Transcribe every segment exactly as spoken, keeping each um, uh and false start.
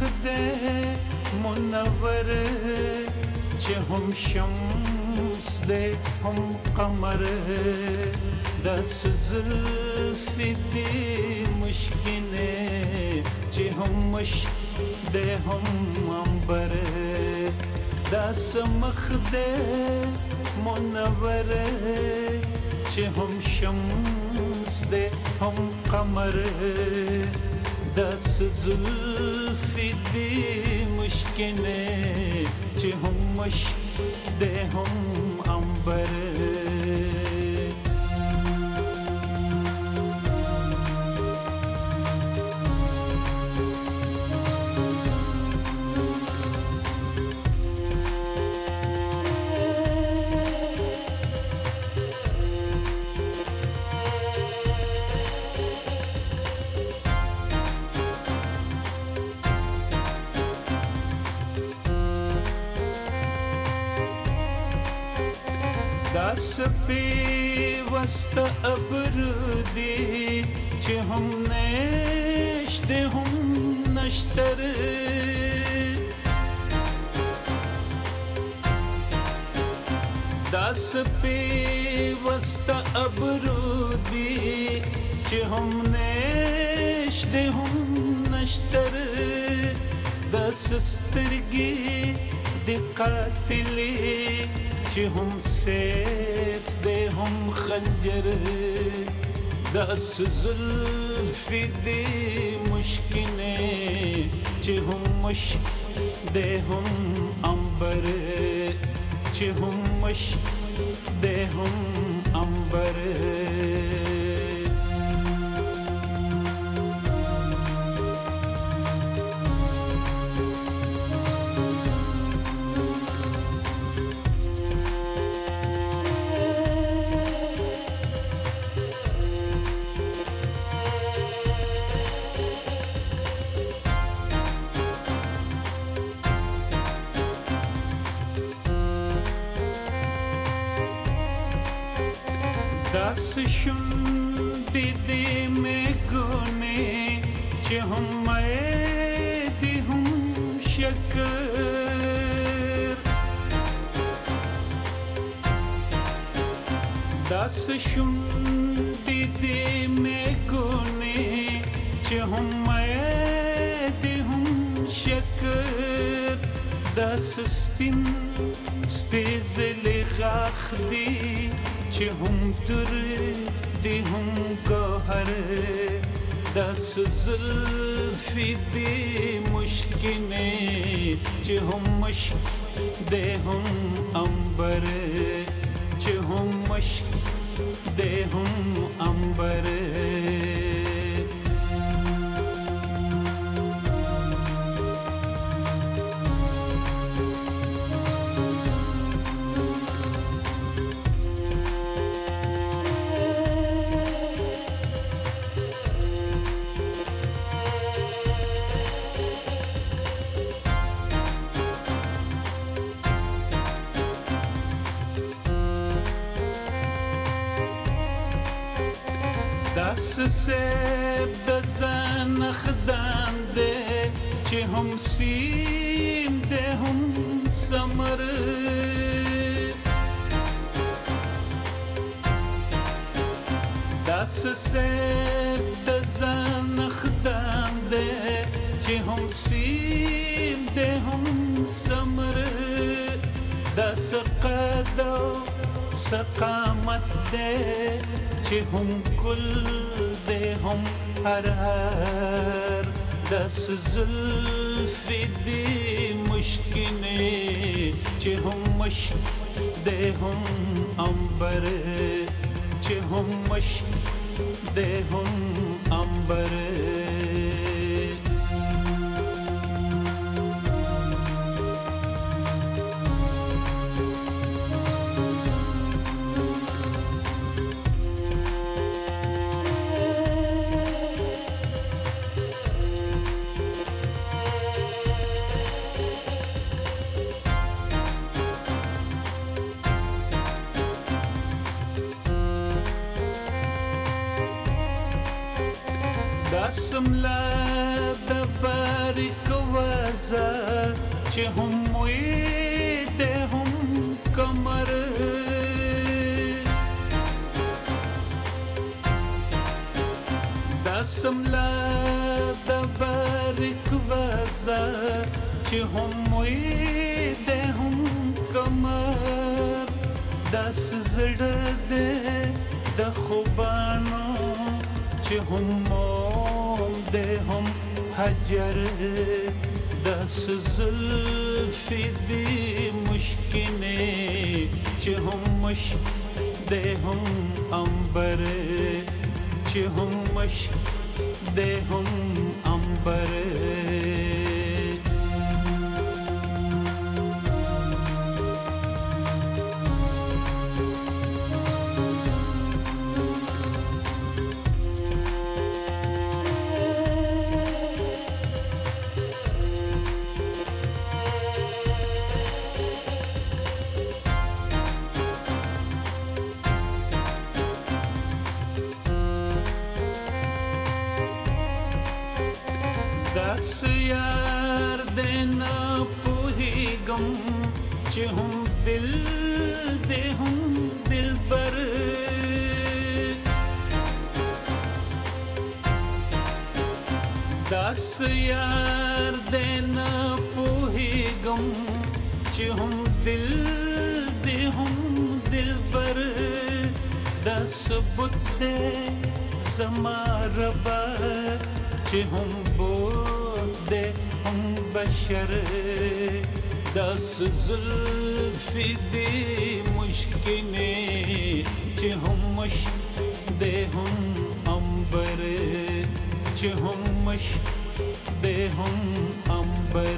دی منور چې هم شمس دی هم قمر داسې زلفې دي مشکینې چې هم مشک دی هم عنبر داسې مخ دی منور چې هم شمس دی هم قمر داسې زلفې دي مشکینې چې هم مشک دی هم عنبر داسې پیوسته ابرو دي چې هم نیش دی هم نشتر داسې پیوسته ابرو دي چې هم نیش دی هم نشتر داسې سترګې د قاتلې چې هم سیف دی هم خنجر داسې زلفې دي مشکینې چې هم مشک دی هم عنبر چې هم مشک دی هم عنبر داسې شونډې دي میګونې چې هم مایع دي هم شکر داسې شونډې دي میګونې چې هم مایع دي هم شکر داسې سپین سپېڅلې غاښ دي چې هم تر دي هم ګوهر داسې زلفې دي مشکینې چې هم مشک دی هم عنبر چې هم مشک دی هم عنبر داسې سیب د ځان خدان دی چې هم سیم دی هم ثمر داسې سیب د ځان خدان دی چې هم سیم دی هم ثمر داسې قد او سقامت دی چې هم ګل دی هم هرهر داسې زلفې دي مشکینې چې هم مشک دی هم عنبر چې هم مشک دی هم عنبر داسم لا د بار باریک وزا چې هم وی ده هم کمر دا سملا د باریک وزا چې هم وی ده هم کمر دا سزړه ده د خوبانو چې هم موم ده هم حجر دس زلفی دی مشکنے چه هم مشک ده هم امبر چه هم مشک ده هم امبر دس یار دینا پوہی گم چې هم دل دے هم دل بر دس یار دینا پوہی گم چې هم دل دے هم دل بر دس بت دے سماربا چې هم بوده هم بشر دس زلفی دی مشکنے چې هم مشده هم امبر چې هم مشده هم امبر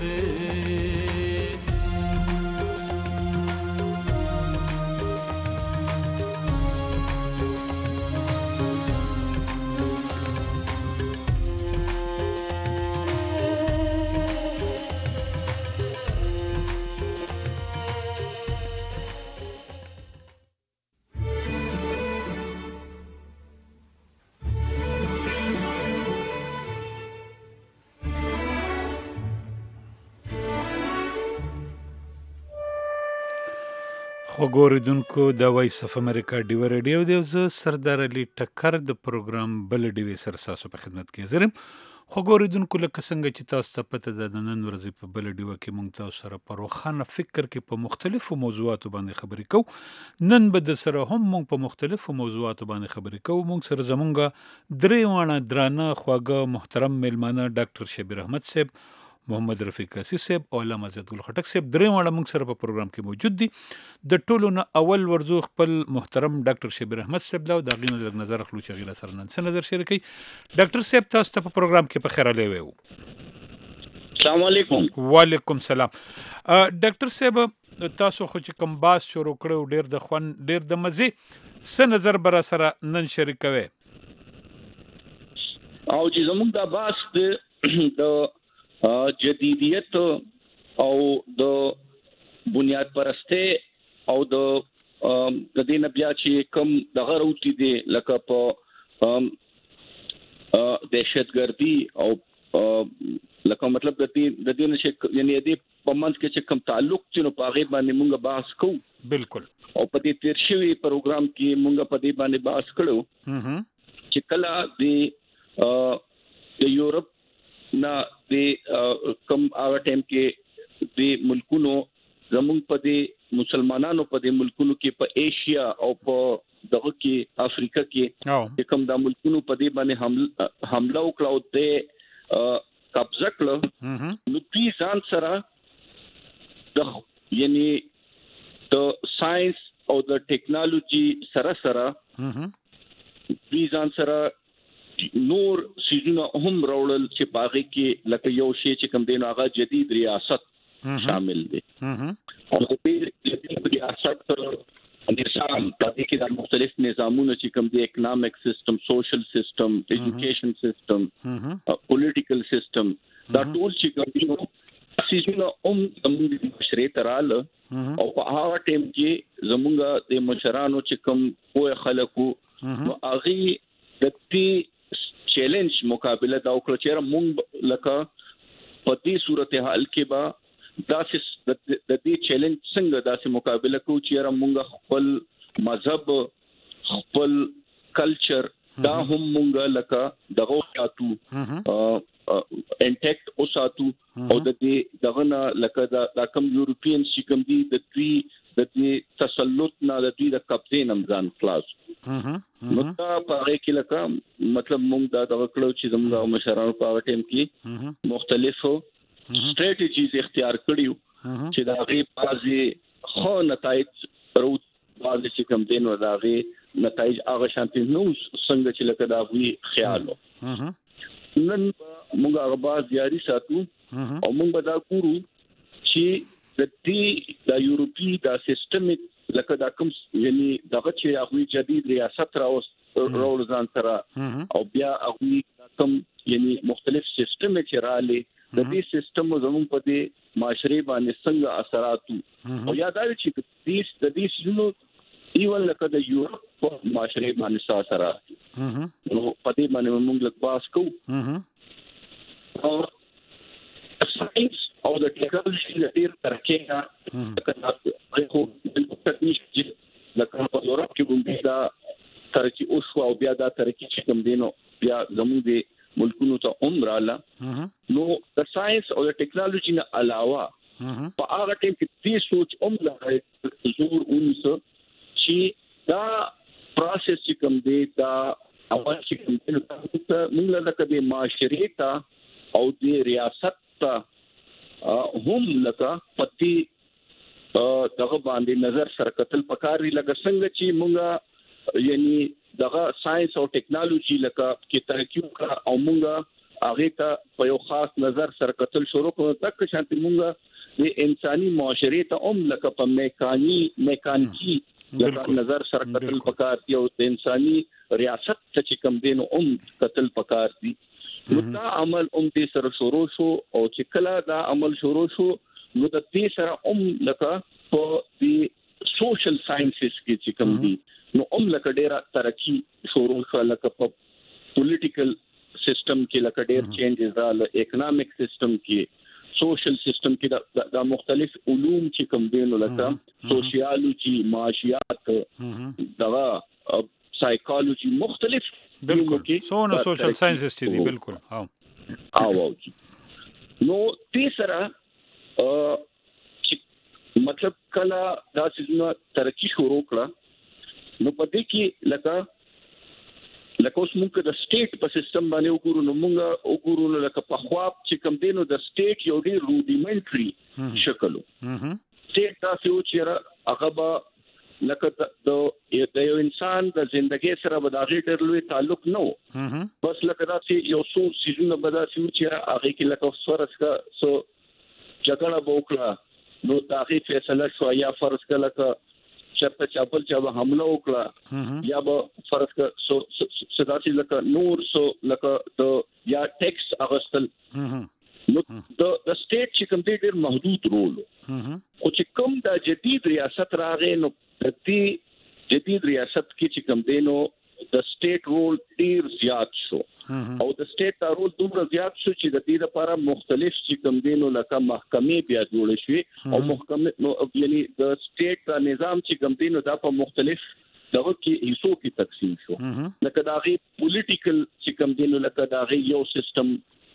خوږو اوریدونکو د وایس اف امریکا ډیوه ریډیو دی او زه سردار علي ټکر د پروګرام بل ډیوې سره ستاسو په خدمت کې حاضر یم. خوږو اوریدونکو لکه څنګه چې تاسو ته پته ده د نن ورځې په بل ډیوه کې موږ تاسو سره په روښانه فکر کې په مختلفو موضوعاتو باندې خبرې کوو. نن به د سره هم موږ په مختلفو موضوعاتو باندې خبرې کوو. موږ سره زمونږ درې واړه درانه خواږه محترم میلمانه ډاکټر شبیر احمد صاحب، محمد رفیق حسین صاحب او علامه عزت ګل خټک صاحب درې واړه موږ سره په پروګرام کې موجود دي. د ټولو نه اول ورځو خپل محترم ډاکټر شبیر احمد صاحب له د غینو لږ نظر اخلو چې غیر سره نن څه نظر شریکي. ډاکټر صاحب تاسو ته په پروګرام کې په خیر علي وو. السلام علیکم. وعلیکم السلام. ډاکټر صاحب تاسو خو چې کوم باس شروع کړو ډیر د خوان ډیر د مزه څه نظر بر سره نن شریکوي او چې زموږ د باس د جدیدیت او د بنیاد پرسته او د د دې بیا چې کوم دغه روتی دي لکه په دهشتګردي او لکه مطلب د دې د دې نشه یعنی د پمنځ کې چې کوم تعلق چې نو پاغه باندې مونږ بحث کوو. بالکل. او په دې تیر شوی پروګرام کې مونږ په دې باندې بحث کړو چې کله د د یورپ نه د کم هغه ټیم کې د ملکونو زموږ په دې مسلمانانو په دې ملکونو کې په ایشیا او په دغه کې افریقا کې کوم د ملکونو په دې باندې حمله حمله وکړه او د قبضه کړه نو دوی ځان سره د یعنی د ساينس او د ټیکنالوژي سره سره دوی ځان سره نور سيزونه هم راوړل چې باغی کې لکه یو شی چې کوم دین هغه جدید ریاست شامل دي او د دې ریاست نظام په دې کې د مختلف نظامونو چې کوم دي اکونومیک سیستم، سوشل سیستم، ایجوکیشن سیستم، پولیټیکل سیستم دا ټول چې کوم دي سيزونه هم د مشرعي تراله او په هغه ټیم کې زمونږ د مشرانو چې کوم کوه خلکو نو هغه د دې چیلنج مقابله دا وکړه چې موږ لکه په دې صورتحال کې به داسې د دې چیلنج څنګه داسې مقابله کوو چې موږ خپل مذهب خپل کلچر دا هم مونږه لکه دغه ساتو انټیکټ او ساتو او د دې دغه نه لکه د کم یورپین چې کوم دي د دې د دې تسلط نه د دې د قبضې نمځان خلاص نو دا په هغه کې لکه مطلب مونږ دا دغه کړو چې زموږ مشرانو په هغه ټیم کې مختلفو سټریټیجیز اختیار کړیو چې دا غي بازي خو نتایج روت بازي چې کوم دین و دا غي نتایج هغه شانتي نو څنګه چې لکه دا وی خیالو نن موږ هغه باز جاری ساتو او موږ به دا ګورو چې د دې د یورپی دا سیستمیک لکه دا کوم یعنی دغه چې هغه جدید ریاست راوست رول ځان سره او بیا هغه کوم یعنی مختلف سیستم چې رااله د دې سیستم زموږ په دې معاشري باندې څنګه اثرات او یادار چې دې د دې شنو ایول لکه د یورپ په معاشري باندې اثرات نو په دې باندې موږ لږ باس کوو او ساينس او د ټیکنالوژي د ډیر ترقی نه خو د تکنیک لکه په یورپ کې باندې دا ترقی او شو او بیا دا ترقی چې کوم دینو بیا زموږ د ملکونو ته عمراله نو د ساينس او د ټیکنالوژي نه علاوه په هغه ټیم کې دې سوچ عمره زور اونسه چې دا پروسس چې کوم دی دا اول چې کوم دی موږ لکه د معاشري ته او د ریاست ته هم لکه پتی دغه باندې نظر سره قتل پکاري لکه څنګه چې موږ یعنی دغه ساينس او ټیکنالوژي لکه کې ترقی وکړه او موږ هغه ته په یو خاص نظر سره قتل شروع کړو تک شانتي موږ د انساني معاشري ته هم لکه په میکاني میکانیکی لکه نظر سره قتل پکار دی او د انساني ریاست ته چې کوم دین هم قتل پکار دی نو دا عمل هم دې سره شروع شو او چې کله دا عمل شروع شو نو د دې سره هم لکه په دې سوشل ساينسز کې چې کوم دي نو هم لکه ډیره ترقی شروع شو لکه په پولیټیکل سیستم کې لکه ډیر چینجز رااله اکونومیک سیستم کې سوشل سیستم کې دا مختلف علوم چې کوم دینو لکه سوشیالوجي معاشيات دغه سایکالوجي مختلف بالکل سونه سوشل ساينسز دي بالکل ها او نو دې سره چې مطلب کله دا څنګه ترقی شروع کړه نو په دې کې لکه لکه اوس موږ د سټیټ په سیستم باندې وګورو نو موږ وګورو نو لکه په خواب چې کوم دینو د سټیټ یو ډیر روډیمنټري شکل سټیټ تاسو چې هغه به لکه د یو انسان د ژوندۍ سره به د هغه ډیر لوی تعلق نه بس لکه دا چې یو څو سيزونه به دا چې هغه کې لکه فرض کا سو جګړه وکړه نو دا هغه فیصله شو یا فرض کله کا چرته چابل چا حمله وکړه یا به فرض کا سو صدا چې لکه نور سو لکه د یا ټیکس اغستل نو د د سټیټ چې کوم ډیر محدود رول او چې کوم د جدید ریاست راغې نو د دې جدید ریاست کې چې کوم دینو د سټیټ رول ډیر زیات شو او د سټیټ رول دومره زیات شو چې د دې لپاره مختلف چې کوم دینو لکه محکمې بیا جوړ شوې او محکمې نو یعنی د سټیټ نظام چې کوم دینو دا په مختلف دغه کې حصو کې تقسیم شو لکه دا غي پولیټیکل چې کوم دینو لکه دا غي یو سیستم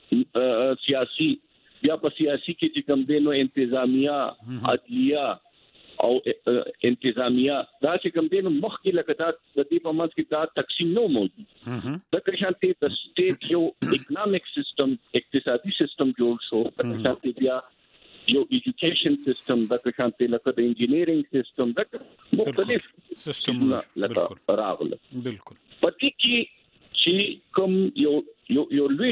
سیاسي بیا په سیاسي کې چې کوم دینو انتظامیه عدلیه او انتظامیه دا چې کوم دینو مخکې لکه دا د دې په منځ کې دا تقسیم نو موجود د کرشانتي د سټیټ یو اکونومیک سیستم اقتصادي سیستم جوړ شو د کرشانتي بیا یو ایجوکیشن سیستم د کرشانتي لکه د انجینیرینګ سیستم د مختلف سیستم لکه راغله بالکل پدې کې چې کوم یو یو یو لوی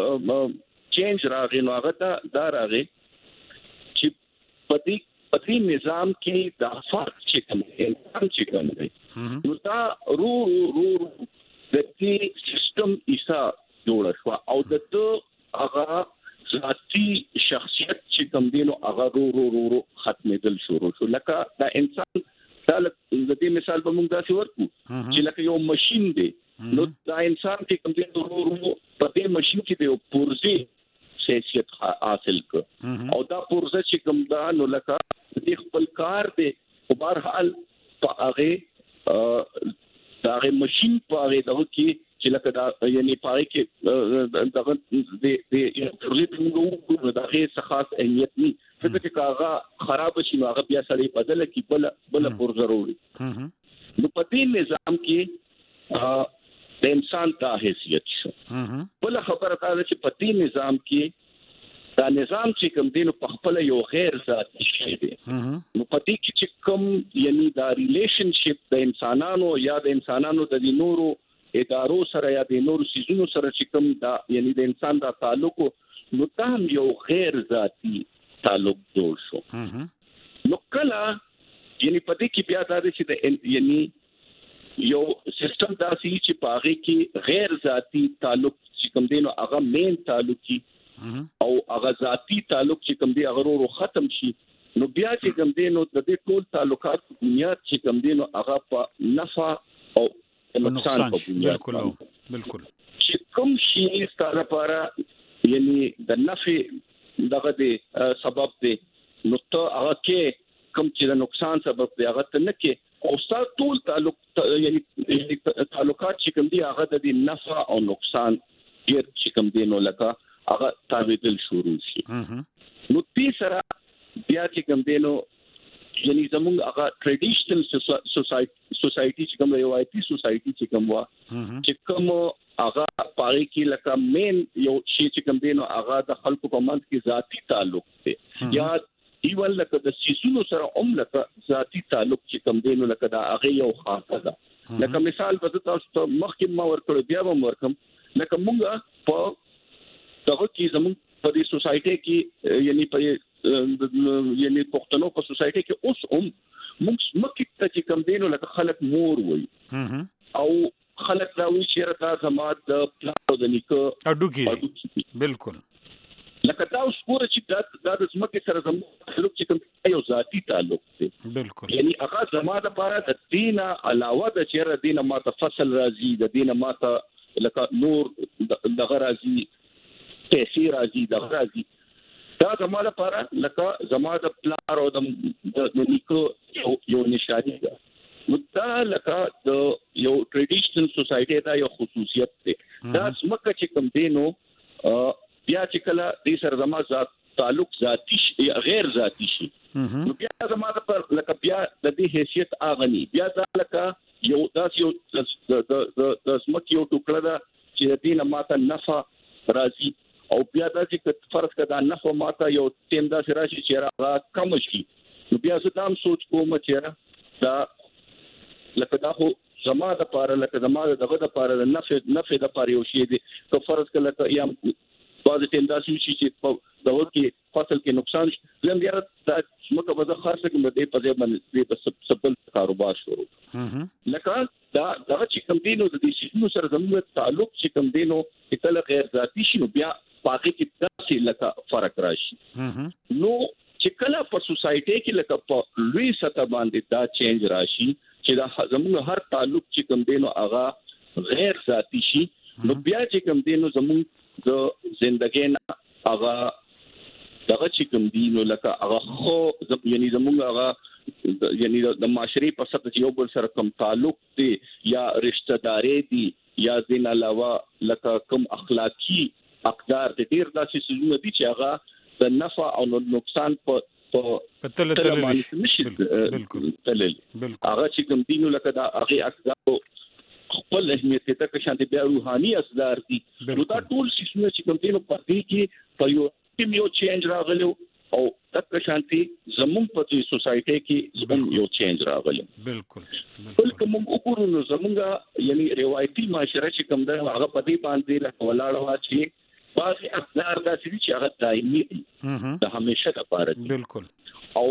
چینج راغی نو هغه دا راغی چې پدې پدې نظام کې د فرق چې کوم انسان چې کوم دی نو دا رو رو رو د دې سیستم ایسا جوړ شو او د ته هغه ذاتي شخصیت چې کوم دی نو هغه رو رو رو رو ختمېدل شروع شو لکه دا انسان دا د دې مثال په موږ داسې ورکو چې لکه یو ماشين دی نو دا انسان چې کوم دی رو رو په دې ماشين کې دی پرزي حیثیت حاصل کړ او دا پروسه چې کوم دا نو لکه د خپل کار دی په بهر حال په هغه دا غي ماشين په هغه دغه کې چې لکه دا یعنی پای کې دغه د د انټرنیټ دا هي خاص اهمیت ني څه چې کاغه خراب شي نو هغه بیا سړی بدل کی بل بل پر ضروري نو په دې نظام کې د انسان ته حیثیت شو بل خبره دا چې په دې نظام کې دا نظام چې کوم دینو په خپل یو غیر ذاتي شی دی نو په دې کې چې کوم یعنی دا ریلیشنشپ د انسانانو یا د انسانانو د نورو ادارو سره یا د نورو سيزونو سره چې کوم دا یعنی د انسان دا تعلق نو تام یو غیر ذاتي تعلق جوړ شو نو کله یعنی په دې کې بیا دا چې د یعنی یو سیستم داسي چې پاغي کې غیر ذاتي تعلق چې کوم دینو هغه مین تعلق کی او هغه ذاتی تعلق چې کوم دی هغه ورو ختم شي نو بیا چې کوم دی نو د دې ټول تعلقات بنیاد چې کوم دی نو هغه په نفع او نقصان په بنیاد بالکل بالکل چې کوم شي ستاره لپاره یعنی د نفع دغه دی سبب دی نو ته هغه کې کوم چې د نقصان سبب دی هغه ته نه کې او ستاسو ټول تعلق یعنی تعلقات چې کوم دی هغه د نفع او نقصان ډیر چې کوم دی نو لکه هغه تابعدل شروع شي نو دې سره بیا چې کوم دینو یعنی زموږ هغه ټریډیشنل سوسایټي سوسایټي چې کوم روایتي سوسایټي چې کوم وا چې کوم هغه پاره کې لکه مین یو شی چې کوم دینو هغه د خلکو په منځ کې ذاتی تعلق دی یا ایول لکه د سيزونو سره هم لکه ذاتی تعلق چې کوم دینو لکه دا هغه یو خاصه ده لکه مثال به تاسو ته مخکې ما ورکړ بیا به ورکم لکه مونږه په دغه کې زموږ په دې سوسایټي کې یعنی په یعنی پښتنو په سوسایټي کې اوس هم موږ مکه ته چې کوم دینو لکه خلک مور وي او خلک راوي چې راته زماد د پلان د نیکو اډوکی بالکل لکه دا اوس پوره چې دا د زمکه سره زموږ تعلق چې کوم یو ذاتی تعلق دی بالکل یعنی هغه زماده لپاره د دینه علاوه د چیرې دینه ماته فصل راځي د دینه ماته لکه نور دغه راځي پیسې راځي د راځي دا زموږ لپاره لکه زموږ د پلار او د نیکو یو نشانی ده نو دا لکه د یو ټریډیشنل سوسایټي دا یو خصوصیت دی دا سمکه چې کوم دینو بیا چې کله دې سره زموږ ذات تعلق ذاتی غیر ذاتی شي نو بیا زموږ لپاره لکه بیا د دې حیثیت اغني بیا دا لکه یو داس یو د د سمکه یو ټوکړه ده چې د دې ماته نفع راځي او بیا دا چې فرض کړه نه خو ماته یو ټیم دا راشي چې راغله کم شي نو بیا زه دام سوچ کوم چې دا لکه دا خو زما د پاره لکه زما دغه د پاره د نفع نفع د پاره یو شی دی که فرض کړه لکه یا بعض ټیم دا شي چې په دغه کې فصل کې نقصان شي زم بیا دا مکه به خاصه کوم دی په ځای باندې په سبل کاروبار شروع لکه دا دا چې کوم دینو د دې شنو سره زموږ تعلق چې کوم دینو کله غیر ذاتی شي نو بیا پاکي کې داسې لکه فرق راشي نو چې کله په سوسایټي کې لکه په لوی سطح باندې دا چینج راشي چې دا زموږ هر تعلق چې کوم دینو هغه غیر ذاتی شي نو بیا چې کوم دینو زموږ د ژوندۍ نه هغه دغه چې کوم دینو لکه هغه خو یعنی زموږ هغه یعنی د معاشري په سطح یو بل سره کوم تعلق دی یا رشتہ داري دي یا دین علاوه لکه کوم اخلاقی اقدار د ډیر داسې سيزونه دي چې هغه د نفع او نقصان په په تل تل بالکل تل هغه چې کوم دینو لکه دا هغه اقدار خپل اهمیت ته که شانتي بیا روحاني اصدار دي نو دا ټول سيزونه چې کوم دینو په دې کې په یو ټیم یو چینج راغلی او تک شانتي زمون په دې سوسایټي کې زمون یو چینج راغلی بالکل بل کوم وګورو نو زمونږه یعنی روایتي معاشره چې کوم دا هغه په دې باندې لا ولاړ وا چې بعض اقدار داسې چې هغه دایمي دي د همیشه لپاره بالکل او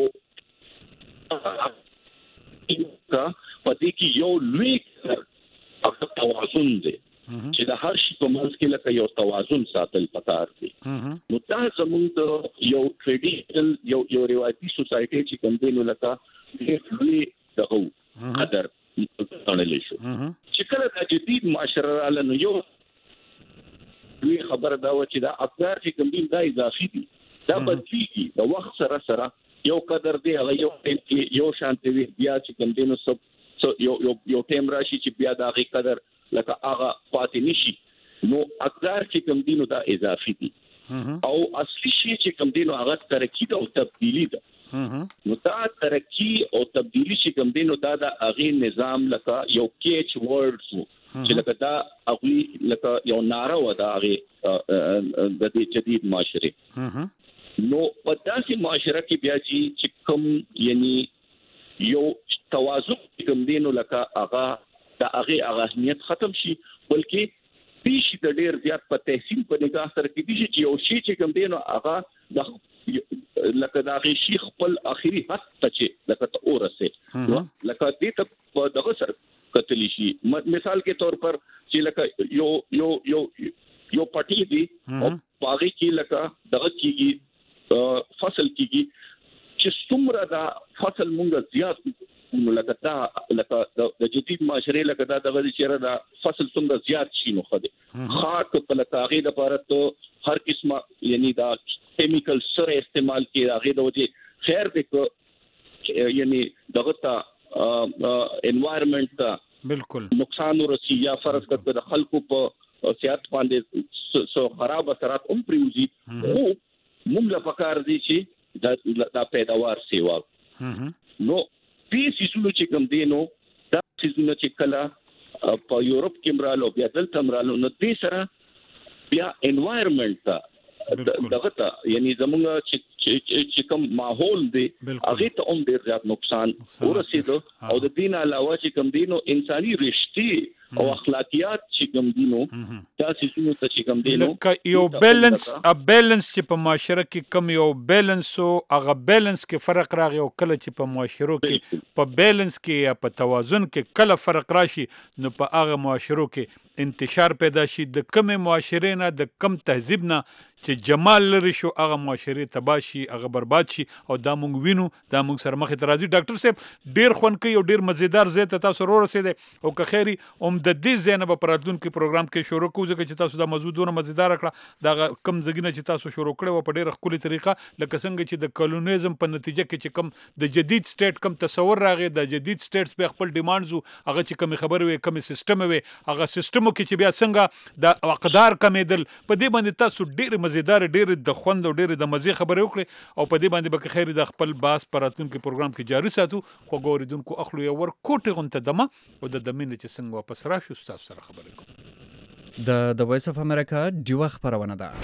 کا په دې کې یو لوی هغه توازن دی چې د هر شي په منځ کې لکه یو توازن ساتل پکار دی نو دا زموږ د یو ټریډیشنل یو یو روایتي سوسایټي چې کوم دی نو لکه ډېر لوی دغه قدر غنل شو چې کله د جدید معاشره رااله نو یو دوی خبره دا و چې دا اقدار چې کوم دي دا اضافي دي دا بدلیږي د وخت سره سره یو قدر دی هغه یو یو شانتي وي بیا چې کوم دي نو سب یو یو یو ټیم راشي چې بیا دا غي قدر لکه هغه پاتې نشي نو اقدار چې کوم دي نو دا اضافي دي او اصلي شی چې کوم دي نو هغه ترقی او تبدیلی ده نو دا ترقی او تبدیلی چې کوم دي نو دا د هغه نظام لکه یو کیچ ورډز چې لکه دا هغه لکه یو ناره و دا هغه د دې جدید معاشره نو په داسې معاشره کې بیا چې کوم یعنی یو توازن کوم دي نو لکه هغه د هغه اهمیت ختم شي بلکې پیش د ډیر زیات په تحسین په نگاه سره کې دي چې یو شی چې کوم دی نو هغه د لکه دا غي شي خپل اخري حد ته چې لکه ته اورسه لکه دې ته په دغه سره کتلی شي مثال کې تور پر چې لکه یو یو یو یو پټي دی او باغی کې لکه دغه کېږي فصل کېږي چې څومره دا فصل مونږ زیات نو لکه دا لکه د جدید معاشره لکه دا دغه چې دا فصل څومره زیات شي نو خده خاک په لکاغې د لپاره ته هر قسمه یعنی دا کیمیکل سره استعمال کې هغه د وجه خیر دې یعنی دغه تا انوایرنمنت ته بالکل نقصان ورسي یا فرض کړه د خلکو په صحت باندې سو خراب اثرات هم پریوزي خو موږ له پکار دي چې دا پیداوار سیوا نو دې سيزونو چې کوم دي نو دا سيزونو چې کله په یورپ کې مرالو بیا دلته مرالو نو دې سره بیا انوایرنمنت دغه ته یعنی زموږ چې چې کوم ماحول دی هغه ته هم ډیر زیات نقصان ورسېدو او د دین علاوه چې کوم دي نو انساني رشتې او اخلاقیات چې کوم دي نو دا سيزونو ته چې کوم دي نو یو بیلانس ا بیلانس چې په معاشره کې کم یو بیلانس او هغه بیلانس کې فرق راغی او کله چې په معاشرو کې په بیلانس کې یا په توازن کې کله فرق راشي نو په هغه معاشرو کې انتشار پیدا شي د کم معاشره نه د کم تهذیب نه چې جمال لري شو هغه معاشره تباشي هغه برباد شي او دا مونږ وینو دا مونږ سره مخې ته راځي ډاکټر صاحب ډیر خون کوي او ډیر مزیدار زه ته تاسو ورو رسیدې او که خیری هم د دې زینب پراتون کې پروګرام کې شروع کوو ځکه چې تاسو دا موضوع دونه مزیدار کړه دا کم زګینه چې تاسو شروع کړو په ډیره خولي طریقه لکه څنګه چې د کولونیزم په نتیجه کې چې کم د جدید سټیټ کم تصور راغی د جدید سټیټس په خپل ډیمانډز هغه چې کم خبر وي کم سیستم وي هغه سیستم کې چې بیا څنګه د اقدار کمیدل په دې باندې تاسو ډیر مزیدار ډیر د خوند او ډیر د مزي خبرې وکړي او په دې باندې به خیر د خپل باس پراتون کې پروګرام کې جاری ساتو خو ګوریدونکو اخلو یو ور کوټه غونته دمه او د دمینه چې څنګه واپس راشو تاسو سره خبرې کوم د د وایس اف امریکا ډیوه خبرونه ده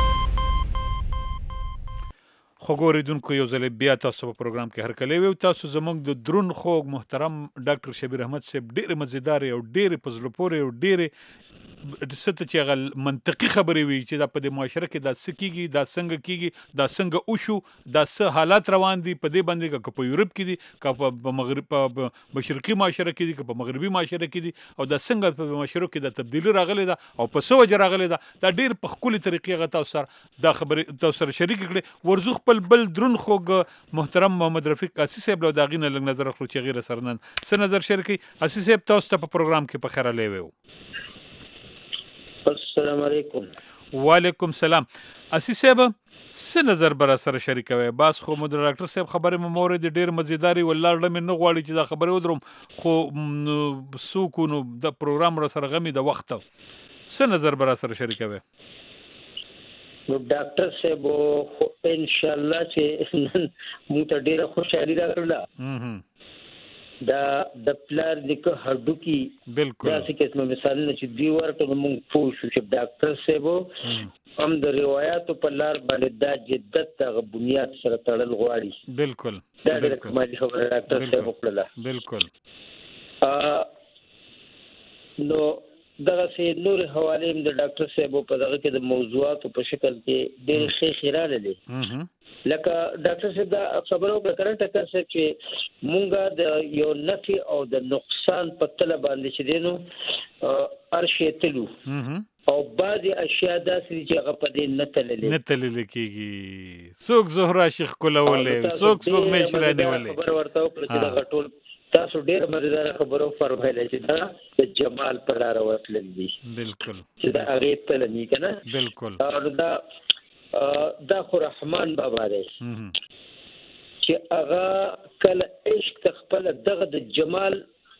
خو ګوریدونکو یو ځل بیا تاسو په پروګرام کې هر کله وي تاسو زموږ د درون خوږ محترم ډاکټر شبیر احمد صاحب ډیر مزیدار او ډیر پزلپوري او ډیر څه چې هغه منطقي خبرې وي چې دا په د معاشره کې دا څه کېږي دا څنګه کېږي دا څنګه وشو دا څه حالات روان دي په دې باندې که په یورپ کې دي که په مغرب په مشرقي معاشره کې دي که په مغربي معاشره کې دي او دا څنګه په معاشرو کې د تبدیلی راغلی ده او په څه وجه راغلی ده دا ډېر په ښکلې طریقې هغه تاسو سره دا خبرې تاسو سره شریک کړې ورزو خپل بل درون خوږ محترم محمد رفیق اسي صاحب له دا غي نه لږ نظر اخلو چې غیر سره نن څه نظر شریکي اسي صاحب تاسو ته په پروګرام کې په خیره لیوي السلام علیکم وعلیکم السلام اسي صاحب څه نظر بر سره شریکوي باس خو مو ډاکټر صاحب خبره مو مورید ډیر مزیداری ولله مې نه غواړي چې دا خبره ودروم خو سو کو نو د پروګرام را سره غمي د وخت څه نظر بر سره شریکوي نو ډاکټر صاحب ان شاء الله چې مو ته ډیره خوشالي راغله دا د پلار د هډو کې بالکل دا څه قسمه مثالونه چې دی ورته موږ پوه شو چې ډاکټر صاحب هم د روایتو په لار باندې دا جدت د بنیاد سره تړل غواړي بالکل دا د کومه خبره ډاکټر صاحب وکړه بالکل نو دغه سي نور حواله د ډاکټر صاحب په دغه کې د موضوعات په شکل کې ډېر ښه خیراله دي لکه ډاکټر صاحب دا خبرو په کرنټ اکر څه چې مونږه د یو نفي او د نقصان په تل باندې چې دینو ارشیتلو او بعضی اشیاء داسې چې هغه په دې نه تللې نه تللې کېږي څوک زهرا شیخ کولولې څوک څوک مې شرانه ولې خبر ورته او پر چې دا ټول تاسو ډېر مزیدار خبرو فرمایله چې دا د جمال په لار وتلل دي بالکل چې دا هغه په لنی کنه بالکل او دا دا خو رحمان بابا دی چې هغه کله عشق تخپل دغه د جمال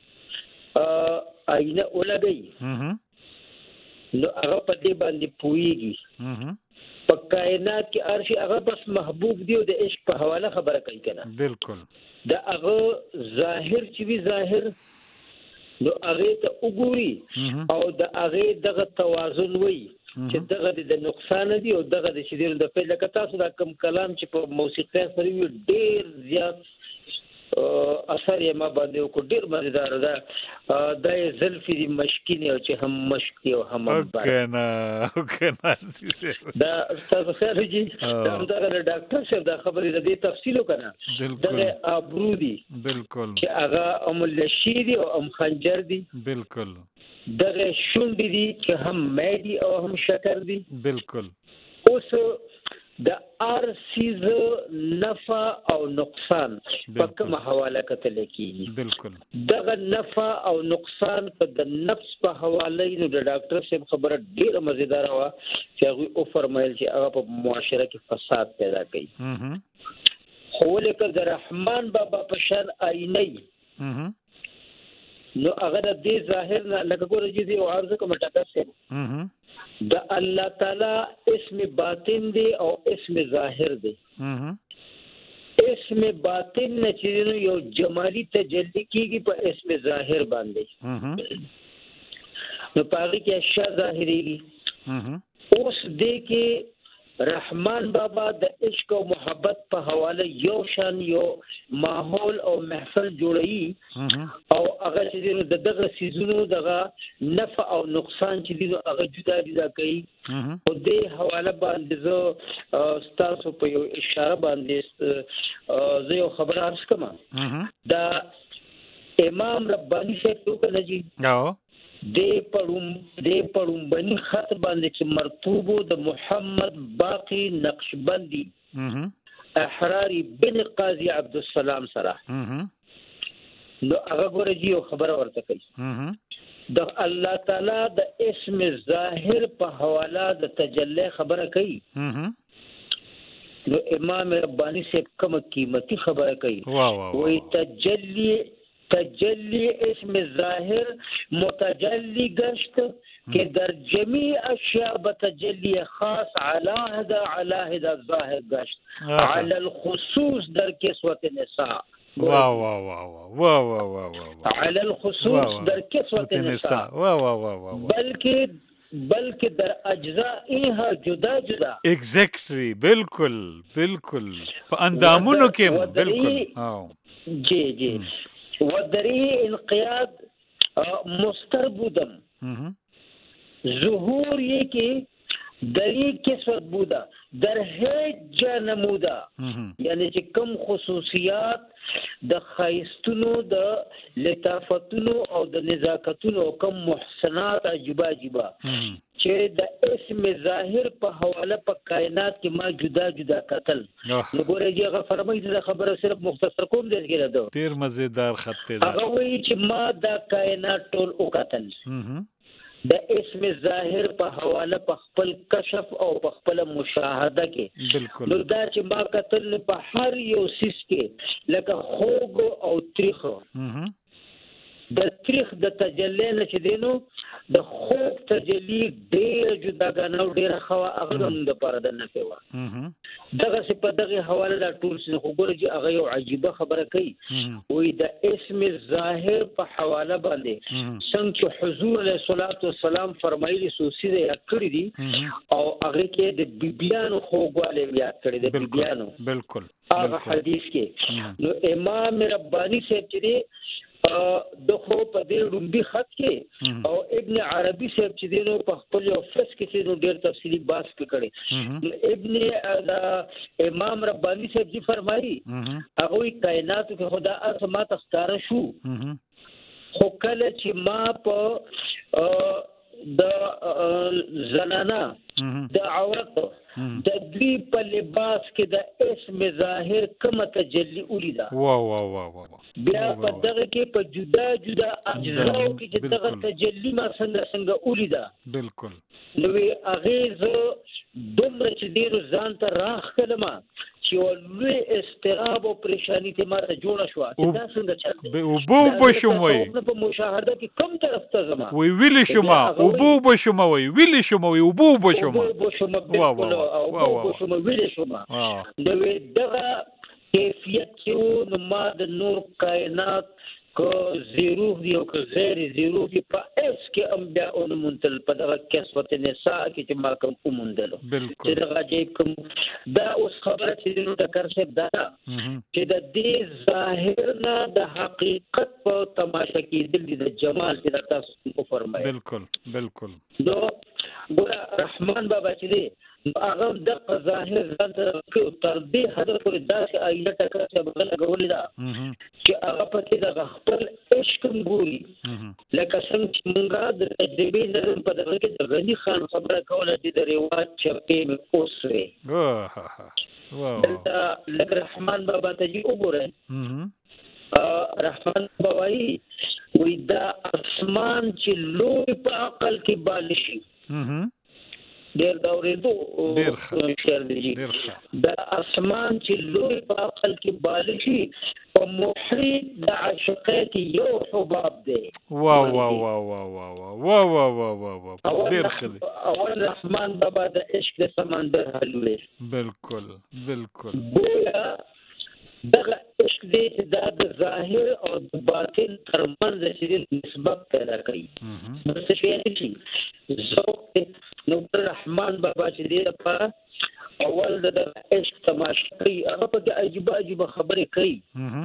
آینه ولګي نو هغه په دې باندې پويږي په کائنات کې ارشي هغه بس محبوب دی او د عشق په حواله خبره کوي کنه بالکل دا هغه ظاهر چې وی ظاهر نو هغه ته وګوري او د هغه دغه توازن وي چې دغه د نقصان دی او دغه د شدیر د په لکه تاسو دا کم کلام چې په موسیقي سره وي ډیر زیات اثر یې ما باندې کو ډیر مزیدار ده د زلفي دی مشکینه او چې هم مشکی او هم بار کنه کنه دا تاسو خیر جی دا د ډاکټر صاحب دا خبرې د دې تفصیل وکړه دا ابرو دی بالکل چې هغه ام لشیدی او ام خنجر دی بالکل دغه شونډې دي چې هم مېدی او هم شکر دي بالکل اوس د ار سیز نفع او نقصان په کومه حواله کتل کیږي بالکل دغه نفع او نقصان په د نفس په حواله نو د ډاکټر صاحب خبره ډیره مزیدار و چې هغه او فرمایل چې هغه په معاشره کې فساد پیدا کوي خو لکه د رحمان بابا په شان آینه نو هغه د دې ظاهر نه لکه ګورې چې او عرض کوم ټاکا سه د الله تعالی اسم باطن دی او اسم ظاهر دی اسم باطن نه چې یو جمالی تجلی کیږي په اسم ظاهر باندې نو پاره کې اشیاء ظاهري اوس دې کې رحمان بابا د عشق او محبت په حواله یو شان یو ماحول او محفل جوړي او هغه چې د دغه سيزونو دغه نفع او نقصان چې دي هغه جدا جدا کوي او دې حواله باندې زه تاسو په یو اشاره باندې زه یو خبر عرض کوم دا امام ربانی سے تو کنه جی دې پړم دې پړم بني خط باندې چې مرطوبو د محمد باقی نقشبندی احراری بن قاضی عبد السلام سره نو هغه ګورې یو خبره ورته کوي د الله تعالی د اسم ظاهر په حواله د تجلی خبره کوي نو امام ربانی سے کوم قیمتي خبره کوي وای تجلی تجلی اسم ظاهر متجلی گشت که در جمیع اشیاء بتجلی خاص علی هذا علی هذا ظاهر گشت علی الخصوص در کسوت نساء واو واو واو واو واو واو علی الخصوص در کسوت نساء واو واو واو بلکه بلکه در اجزائها جدا جدا ایگزیکٹلی بالکل بالکل په اندامونو کې بالکل جی جی ودری انقیاد مستربودم ظهور یہ کہ دری کسوت بودا در هیچ جا نمودا یعنی چې کم خصوصیات د خیستونو د لطافتونو او د نزاکتونو کم محسنات عجیبا عجیبا چې د اسم ظاهر په حواله په کائنات کې ما جدا جدا قتل نو ګورې هغه فرمایي چې خبره صرف مختصر کوم دی کېده ډیر مزیدار خط دی هغه وایي چې ما د کائنات ټول او قتل د اسم ظاهر په حواله په خپل کشف او په خپل مشاهده کې بالکل نو دا چې ما قتل په هر یو سیس کې لکه خوږ او تریخ د تریخ د تجلی نه چې دینو د خوږ تجلی ډیر جداګانه او ډیر خوا هغه هم د پاره د نه پیوا دغه څه په دغه حواله د ټول څه خو ګورې چې هغه یو عجیبه خبره کوي وې د اسم ظاهر په حواله باندې څنګه چې حضور علیه الصلاۃ والسلام فرمایلی سوسی یې کړی دي او هغه کې د بیبیانو خوږواله یاد کړی د بیبیانو بالکل هغه حدیث کې نو امام ربانی صاحب چې د خو په دې رومبي خط کې او ابن عربي صاحب چې دینو په خپل یو فس کې چې ډېر تفصیلی بحث کړي ابن امام ربانی صاحب جی فرمایي هغه کائنات کې خدا اسما تختار شو خو کله چې ما په د زنانا د عورت د دوی په لباس کې د اسم ظاهر کومه تجلی ولیدا وا وا وا وا بیا په دغه کې په جدا جدا اجزاو کې چې دغه تجلی ما څنګه څنګه ولیدا بالکل نو هغه زه دومره چې ډیر ځان ته راخ کلمه چې ولوی استراب او پریشانی ته ماته جوړه شو چې دا څنګه چلته او بو بشم وای په مشاهده کې کم طرف ته زما وی ویلی شما او بو بشم وای ویلی شما وی او بو بشم او بو شما بالکل او بو شما ویلی شما نو دغه کیفیت چې نو ما د نور کائنات کو زیرو دی او که غیر زیرو دی په اس کې انبیاء او منتل په دغه کسبت نساء کې چې ما کوم ومندلو چې دغه جیب کوم دا اوس خبره چې نو ټکر شه دا چې د دې ظاهر نه د حقیقت په تماشا کې د جمال چې تاسو فرمایي بالکل بالکل نو ګور رحمان بابا چې دی هغه د ظاهر ځان ته تر دې حد پورې داسې آینه ټکر چې بغل غولې دا چې هغه په د خپل عشق ګوري لکه څنګه چې موږ د تجربې نظر په دغه کې د غنی خان خبره کوله چې د ریواج چپې مې اوسره واه واو لکه رحمان بابا ته جی وګورئ رحمان بابا وی دا اسمان چې لوی په عقل کې بالشي ډیر دا ورېدو ډیر ښه ډیر ښه د اسمان چې لوی په عقل کې بالشي په محیط د عاشقۍ کې یو حباب دی وا وا وا وا وا وا وا وا وا وا ډیر ښه دی اول رحمان بابا د عشق د سمندر حلوي بالکل بالکل ګویا دغه عشق دی چې دا د ظاهر او د باطن ترمنځ چې نسبت پیدا کوي نو څه شي شي ذوق نو رحمان بابا چې دی لپاره اول د عشق تماشا کوي هغه په عجیب عجیب خبرې کوي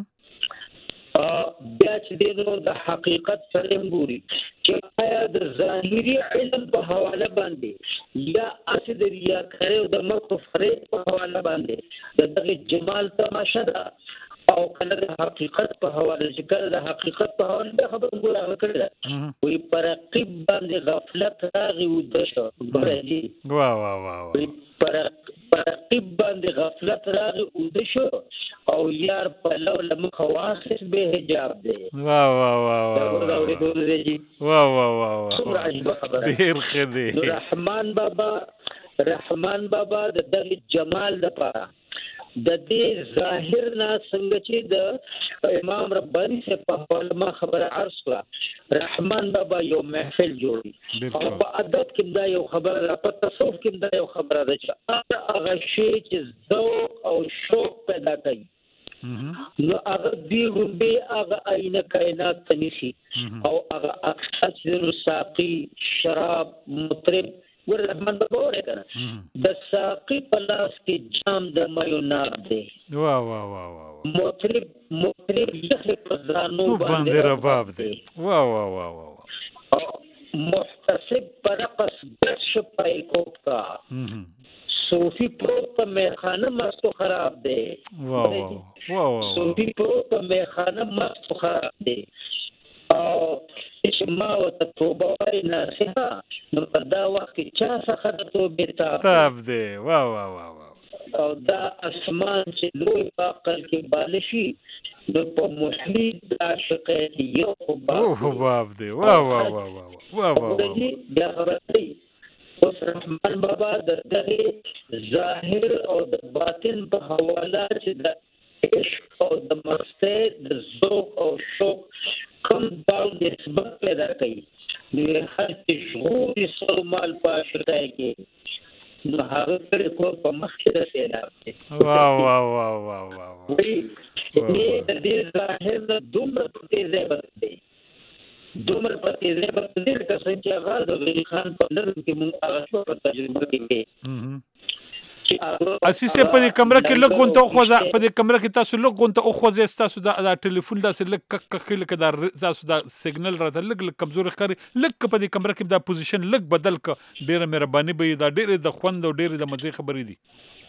بیا چې دی نو د حقیقت سره ګوري چې آیا د ظاهري علم په حواله باندې یا اسد ریا کوي د مخ فرید په حواله باندې دغه جمال تماشا ده او کله د حقیقت په حواله چې کله د حقیقت په حواله د خبرو ګوره کړل وي پر رقیب باندې غفلت راغی و د شو ګورې وا وا وا پر پر رقیب باندې غفلت راغی و د شو او یار په لو لمخ واخص به حجاب دی وا وا وا وا وا وا وا ډیر خدي رحمان بابا رحمان بابا د دغه جمال د پاره د دې ظاهر نه څنګه چې د امام رباني سے په حواله ما خبره عرض کړه رحمان بابا یو محفل جوړي او په ادب کې دا یو خبره را په تصوف کې دا یو خبره ده چې هغه شی چې ذوق او شوق پیدا کوي نو هغه دی غوبه هغه آینه کائنات تنشي او هغه اکثر چې ساقي شراب مطرب ور رحمان بابا وره کنه د ساقي پلاس کې جام د مایوناب دی وا وا وا وا مطرب مطرب یخ پزانو باندې رباب دی وا وا وا وا محتسب پرقص گش پای کوکا صوفی پروت په میخانه مستو خراب دی وا وا وا صوفی پروت په میخانه مستو خراب دی او چې ما وته توبه وای ناسه نو په دا وخت کې چا څخه د توبې تاب دی وا وا وا او دا اسمان چې لوی په عقل کې بالشي نو په محیط عاشقۍ کې یو حباب حباب دی وا وا وا وا وا وا بیا خبرې اوس رحمان بابا د دغه ظاهر او د باطن په حواله چې د عشق او د مستی د ذوق او شوق کم داو نسبت پیدا کوي نو هر چې شعور سر مال پاشتای کې نو هغه پر کو په مخ کې رسېدا وا وا وا وا وا وی دې د دې ظاهر د دومره تیزه بدلې دومره په تیزه بدلې که څنګه هغه د غنی خان په نظر کې مونږ هغه په تجربه کې اساسه په دې کمره کې لږ غونته خوځه په دې کمره کې تاسو لږ غونته او خوځه تاسو دا ټلیفون داسې لږ کک لکه دا تاسو دا سیګنل راته لږ لږ کمزور ښکاري لږ په دې کمره کې دا پوزیشن لږ بدل ک ډیره مهرباني به دا ډیره د خوند او ډیره د مزه خبرې دي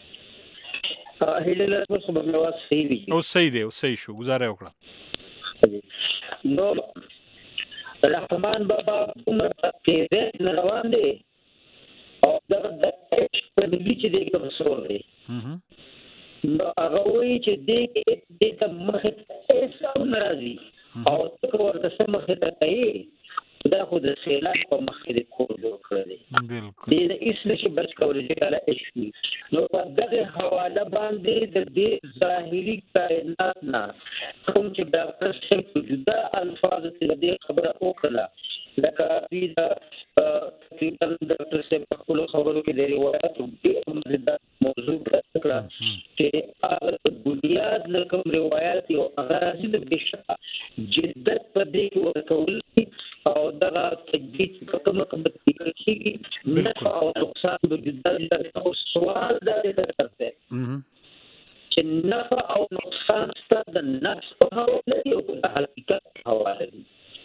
هله له څه په نواز صحیح دي او صحیح دی او صحیح شو گزاره وکړه نو رحمان بابا عمر کې روان دي او دا د په دې چې د کوم څور دی نو هغه وایي چې دې کې د کوم مخه څه ناراضي او څه ورته سم مخه ته دا خو د سیلاب په مخې د کور جوړ کړی دی بالکل دې د اس نشي بچ کولی چې کله اچ نو په دغه حواله باندې د دې ظاهري کائنات نه کوم چې ډاکټر صاحب جدا الفاظ ته دې خبره وکړه لکه دې د ډاکټر صاحب په خپل خبرو کې د روایت په مزیدار موضوع کړه چې هغه بنیاد له کوم روایت او اغازي د بشرا جدت په دې کې ورکول او دا تجدید په کومه کومه فکر کې نفع او نقصان د جدا جدا او سوال دا درته چې نفع او نقصان ستاسو د نفس په حواله دی او د حقیقت حواله دی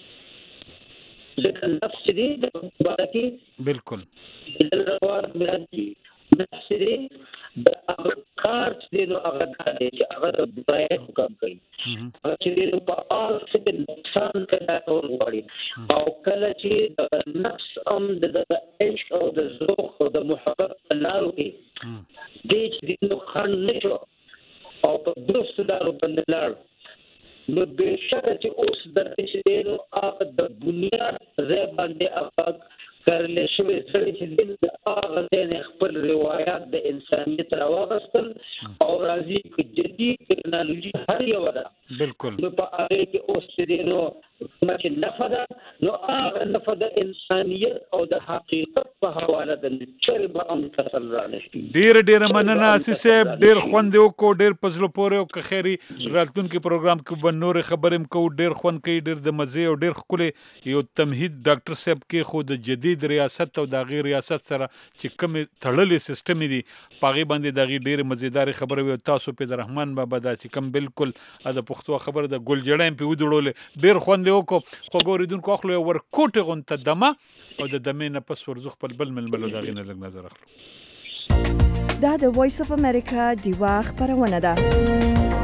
ځکه نفس دې د مبارکي بالکل د روان مرادي نفس دې د هغه کار چې نو هغه د هغه د برای حکم کوي هغه چې نو په اړه څه نقصان کړه ټول وړي او کله چې د نفس ام د عشق او د ذوق او د محبت لارو کې دې چې نو خان نشو او په درست لارو باندې لاړ نو بشک چې اوس د چې نو هغه د بنیاد ځای باندې افاق کرلې شوی سړي چې د هغه د خپل روایت د انسانیت راوغستل او راځي چې جدي ټکنالوژي هر یو ده بالکل نو په هغه کې اوس چې نو چې نفع ده نو هغه نفع د انسانیت او د حقیقت په حواله د چر به هم کسل را نشي ډیر ډیر مننه اسی صاحب ډیر خوند وکړو ډیر پزلو پورې او که خیري راتلونکي پروګرام کې به نور خبرې کو ډیر خوند کوي ډیر د مزه او ډیر خپل یو تمهید ډاکټر صاحب کې خو د جدید د ریاست او د غیر ریاست سره چې کوم تړلې سیستم دي پاغي باندې د غیر ډیر مزیدار خبره وي تاسو په د رحمان بابا د چې کوم بالکل د پښتو خبره د ګل جړم په ودړول ډیر خوند وکړو خو ګوریدونکو اخلو ور کوټه غونته دمه او د دمه نه پس ورزخ خپل بل ململو دا غینه لګ نظر اخلو دا د وایس اف امریکا دی واخ پرونه ده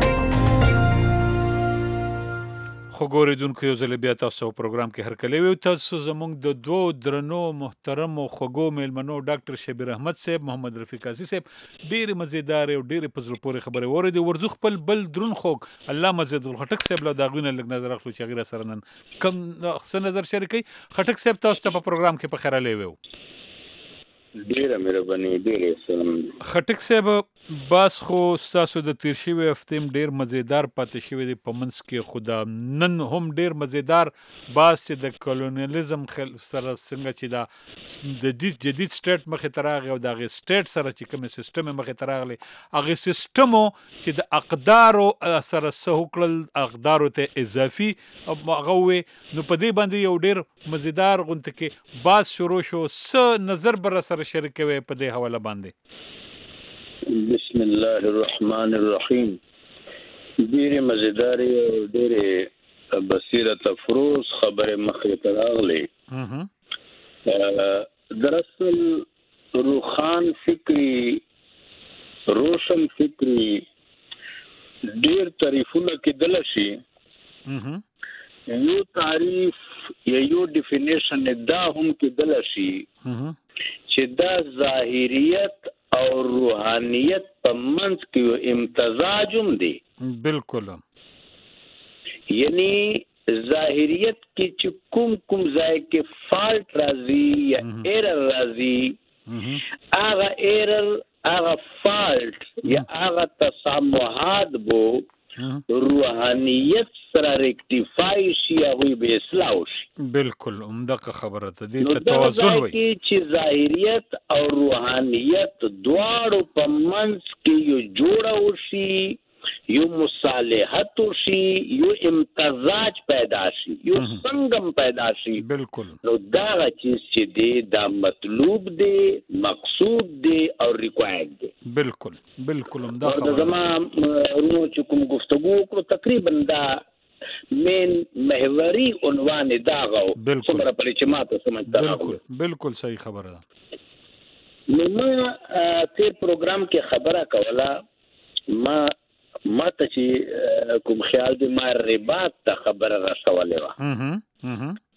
خو ګوریدونکو یو ځل بیا تاسو پروګرام کې هر کله وي تاسو زموږ د دوه درنو محترم او خوګو ملمنو ډاکټر شبیر احمد صاحب محمد رفیق عزیز صاحب ډیر مزیدار او ډیر پزړه پورې خبره وره ورزخ خپل بل درن خوګ الله مزید الخټک صاحب له داغونه لګ نظر اخلو چې غیر سره نن کم څه نظر شریکي خټک صاحب تاسو ته په پروګرام کې په خیره لیوو ډیره مهرباني ډیره سلام خټک صاحب باس خو تاسو د تیر شوی هفتم ډیر مزیدار پاتې شوی دی په منځ کې خدا نن هم ډیر مزیدار باس چې د کولونیالیزم سره څنګه چې دا د جدید سټیټ مخې تراغه او د غي سټیټ سره چې کوم سیستم مخې تراغلی هغه سیستمو چې د اقدارو سره سهوکل اقدارو ته اضافي هغه وي نو په دې باندې یو ډیر مزیدار غونته کې باس شروع شو س نظر بر سره شریکوي په دې حواله باندې بسم الله الرحمن الرحیم ډیره مزیداری او ډیره بصیرت افروز خبره مخې ته راغلي دراصل روخان فکری روشن فکری ډیر تعریفونه کې دل شي یو تعریف یا یو ډیفینیشن دا هم کې دل شي چې دا ظاهریت او روحانیت په منځ کې یو امتزاج هم دی بالکل یعنی ظاهریت کې چې کوم کوم ځای کې فالټ راځي یا ایرر راځي هغه ایرر هغه فالټ یا هغه تسامحات بو روحانیت سره ریکټیفای شي او به اصلاح شي بالکل عمدقه خبره ته دي ته توازن وي چې ظاهریت او روحانیت دواړو په منځ کې یو جوړه وشي یو مصالحت شي یو امتزاج پیدا شي یو سنگم پیدا شي بالکل نو دا چیز چې دی دا مطلوب دی مقصود دی او ریکوایرډ دی بالکل بالکل هم دا خبره زما نو چې کوم گفتگو وکړو تقریبا دا مین محوري عنوان دا غو څومره پرې چې ماته سمجھدا بالکل بالکل صحیح خبره ده نو ما تیر پروګرام کې خبره کوله ما ما ته چې کوم خیال دی ما رباط ته خبره رسولې وه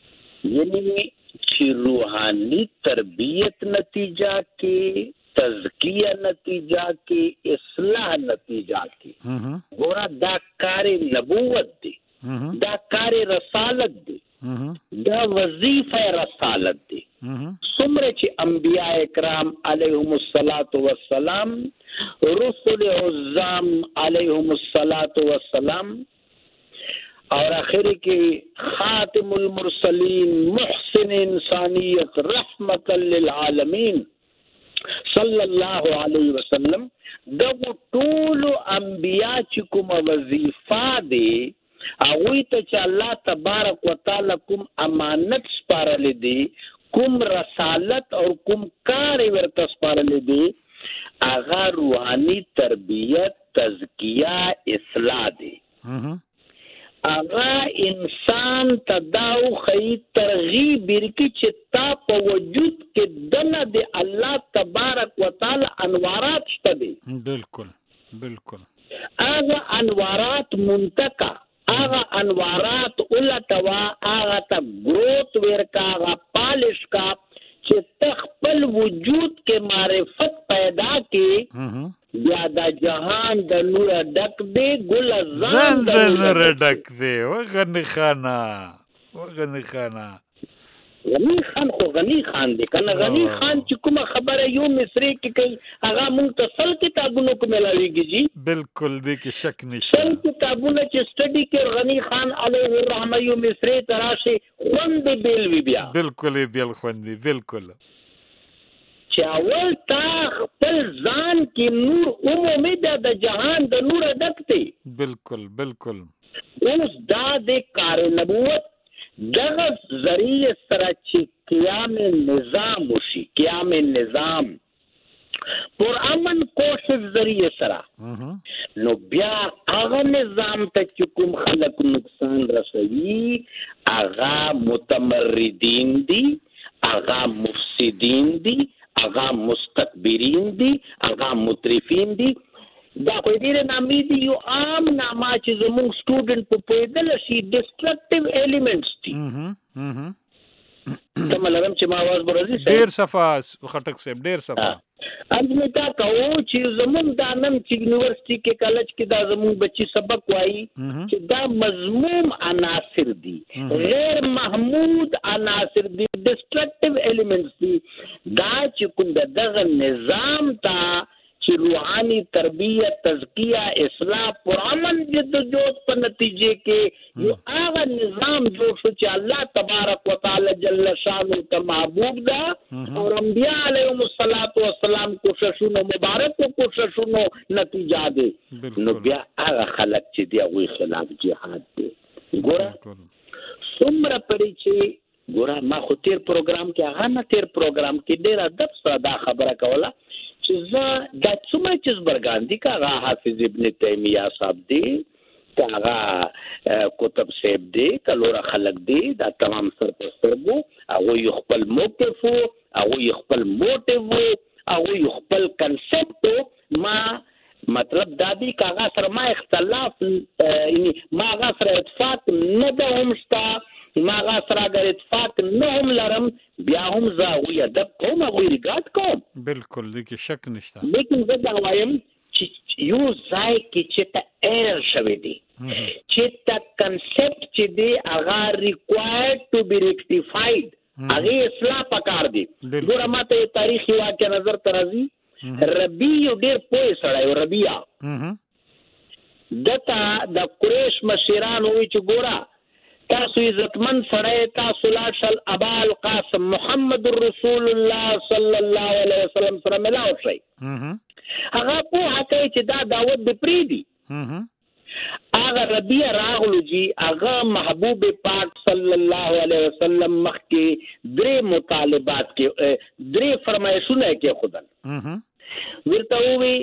یعنی چې روحاني تربیت نتیجہ کې، تزکیه نتیجہ کې، اصلاح نتیجہ کې، ګوره دا کار نبوت دی، دا کار رسالت دی، دا وظیفه رسالت دی. څومره چې انبیاء کرام علیهم الصلاۃ والسلام، رسل عظام علیهم الصلاۃ والسلام، اور آخر کې خاتم المرسلین، محسن انسانیت، رحمت للعالمین صلی الله علیه وسلم، دغه ټول انبیاء چې کومه وظیفه دی هغوی ته چې الله تبارک وتعالی کوم امانت سپارلی دی، کوم رسالت او کوم کار ورته سپارلی دی، هغه روحاني تربیت، تزکیه، اصلاح دی. هغه انسان ته دا وښیي، ترغیب ورکړي چې تا په وجود کې دنه د الله تبارک وتعالی انوارات شته دي. بالکل بالکل. هغه انوارات منتقا، هغه انوارات الټوا، هغه ته گروت ورکا، هغه پالش کا چې تخپل وجود کې معرفت پیدا کې، بیا دا جهان د نور ډک دی، ګل زان د نور ډک دی. وغنی خانه وغنی خانه غنی خان خو غنی خان دی کنه. غنی خان چې کومه خبره یو مصری کې کوي هغه مونږ ته سل کتابونو کې ملاویږي جی. بالکل دې کې شک نشته. سل کتابونه چې سټډي کې غنی خان علیه الرحمه یو مصری تراشه خوند بیل وی بیا. بالکل بیل خوند دی. بالکل چې اول تا خپل ځان کې نور عمومي د جهان د نور ډک دی. بالکل بالکل. اوس دا د کار نبوت دغه ذریعه سره چې قیام نظام وشي، قیام نظام پر امن کوشش ذریعه سره، نو بیا هغه نظام ته چې کوم خلک نقصان رسوي هغه متمردین دي، هغه مفسدین دي، هغه مستكبرین دي، هغه مترفین دي. دا خو دې نامې دي یو عام نامه چې زموږ سټوډنټ په پوهېدل شي ډسټرکټیو ایلیمنټس دي. تمه لرم چې ما آواز به راځي. ډېر صفه خټک صاحب، ډېر صفه. انځ مې تا کوو چې زموږ دا نن چې یونیورسټي کې کالج کې دا زموږ بچي سبق وایي چې دا مضموم عناصر دي، غیر محمود عناصر دي، ډسټرکټیو ایلیمنټس دي. دا چې کوم دغه نظام ته چې روحانی تربیت، تزکیه، اصلاح، پرامن جدوجہد په نتیجې کې یو هغه نظام جوړ شو چې الله تبارک وتعالی جل شانه ته محبوب ده او انبیاء علیهم الصلاۃ والسلام کوششونو، مبارکو کوششونو نتیجه ده. نو بیا هغه خلک چې دی هغوی خلاف جهاد دی. ګوره څومره پرې چې ګوره ما خو تیر پروګرام کې هغه نه تیر پروګرام کې ډېر ادب سره دا خبره کوله چې زه دا څومره چې زبرګان دي که هغه حافظ ابن تیمیه صاحب دی، که هغه کتب صاحب دی، که نور خلک دی، دا تمام سر په سترګو هغوی خپل موقف و، هغوی خپل موټیو و، هغوی خپل کنسپټ و. ما مطلب دا دی که هغه سره ما اختلاف یعنی ما هغه سره اتفاق نه ده هم شته، ما هغه سره اگر اتفاق نه هم لرم بیا هم زه هغوی ادب کوم، هغوی ریګارډ کوم. بالکل دې کې شک نشته. لیکن زه دا وایم چې یو ځای کې چې ته ایرر شوی دی، چې ته کنسپټ چې دی هغه ریکوایرډ ټو بی ریکټیفاید، هغې اصلاح پکار دی. ګوره ما ته یو تاریخي واقع نظر ته راځي. ربی یو ډېر پوه سړی و، ربیعه. دته د قریش مشران وایي چې ګوره تاسو عزتمن سړی، تاسو لاړ شل ابا القاسم محمد رسول الله صلی الله علیه وسلم سره ملاو شئ. هغه پوهه کوي چې دا دعوت دې پرېږدي. هغه ربیعه راغلو جي، هغه محبوب پاک صلی الله علیه وسلم مخکې درې مطالبات کې درې فرمایشونه یې کېښودل. ورته ووایي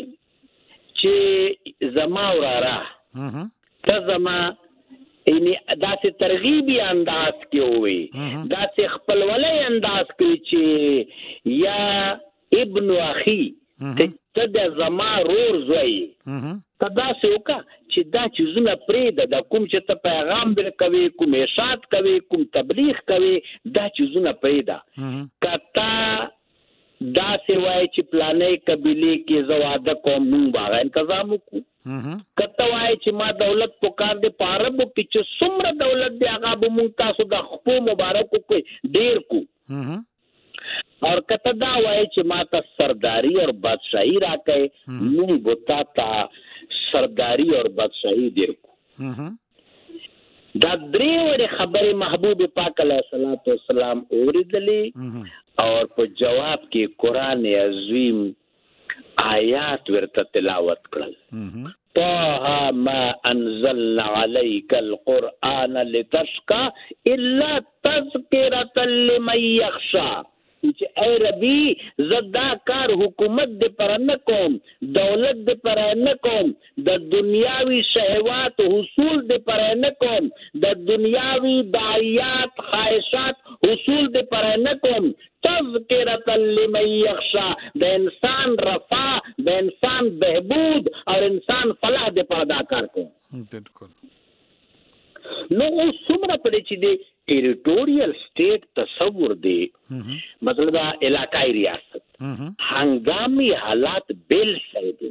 چې زما وراره ته زما یعنی داسې ترغیبي انداز کې ووایي، داسې خپلولی انداز کې چې یا ابن اخي ته د زما رور زوی ته داسې وکړه چې دا چیزونه پرېږده د کوم چې ته پیغام ورکوي کوم ارشاد کوي کوم تبلیغ کوي دا چیزونه پرېږده که تا داسې وایي چې پلانې قبیلې کې زه واده کوم موږ به هغه انتظام وکړو که ته وایي چې ما دولت پکار دی په عربو کې چې څومره دولت دی هغه به موږ تاسو د خپو مبارکو کې ډېر کو اور کته دا وایي چې ما ته سرداری اور بادشاہی راکړئ موږ به تا ته سرداری اور بادشاہی ډېر کو دا درې وړې خبرې محبوب پاک علیه الصلاۃ والسلام اورېدلې اور په جواب کې قرآن عظیم آیات ورته تلاوت کړل طه ما انزلنا عليك القرآن لتشقى الا تذكرة لمن يخشى چې اے ربی زدا کار حکومت دې پر نه کوم دولت دې پر نه کوم د دنیاوی شهوات حصول دې پر نه کوم د دنیاوی دعایات خواهشات حصول دې پر نه کوم تذکرة لمن یخشا د انسان رفا د انسان بهبود اور انسان فلاح دې پر ادا کار کوم بالکل نو څومره پدې چې دې ټریټوریل سټیټ تصور دی مطلب علاقائی ریاست ہنگامی حالات بیل شای دی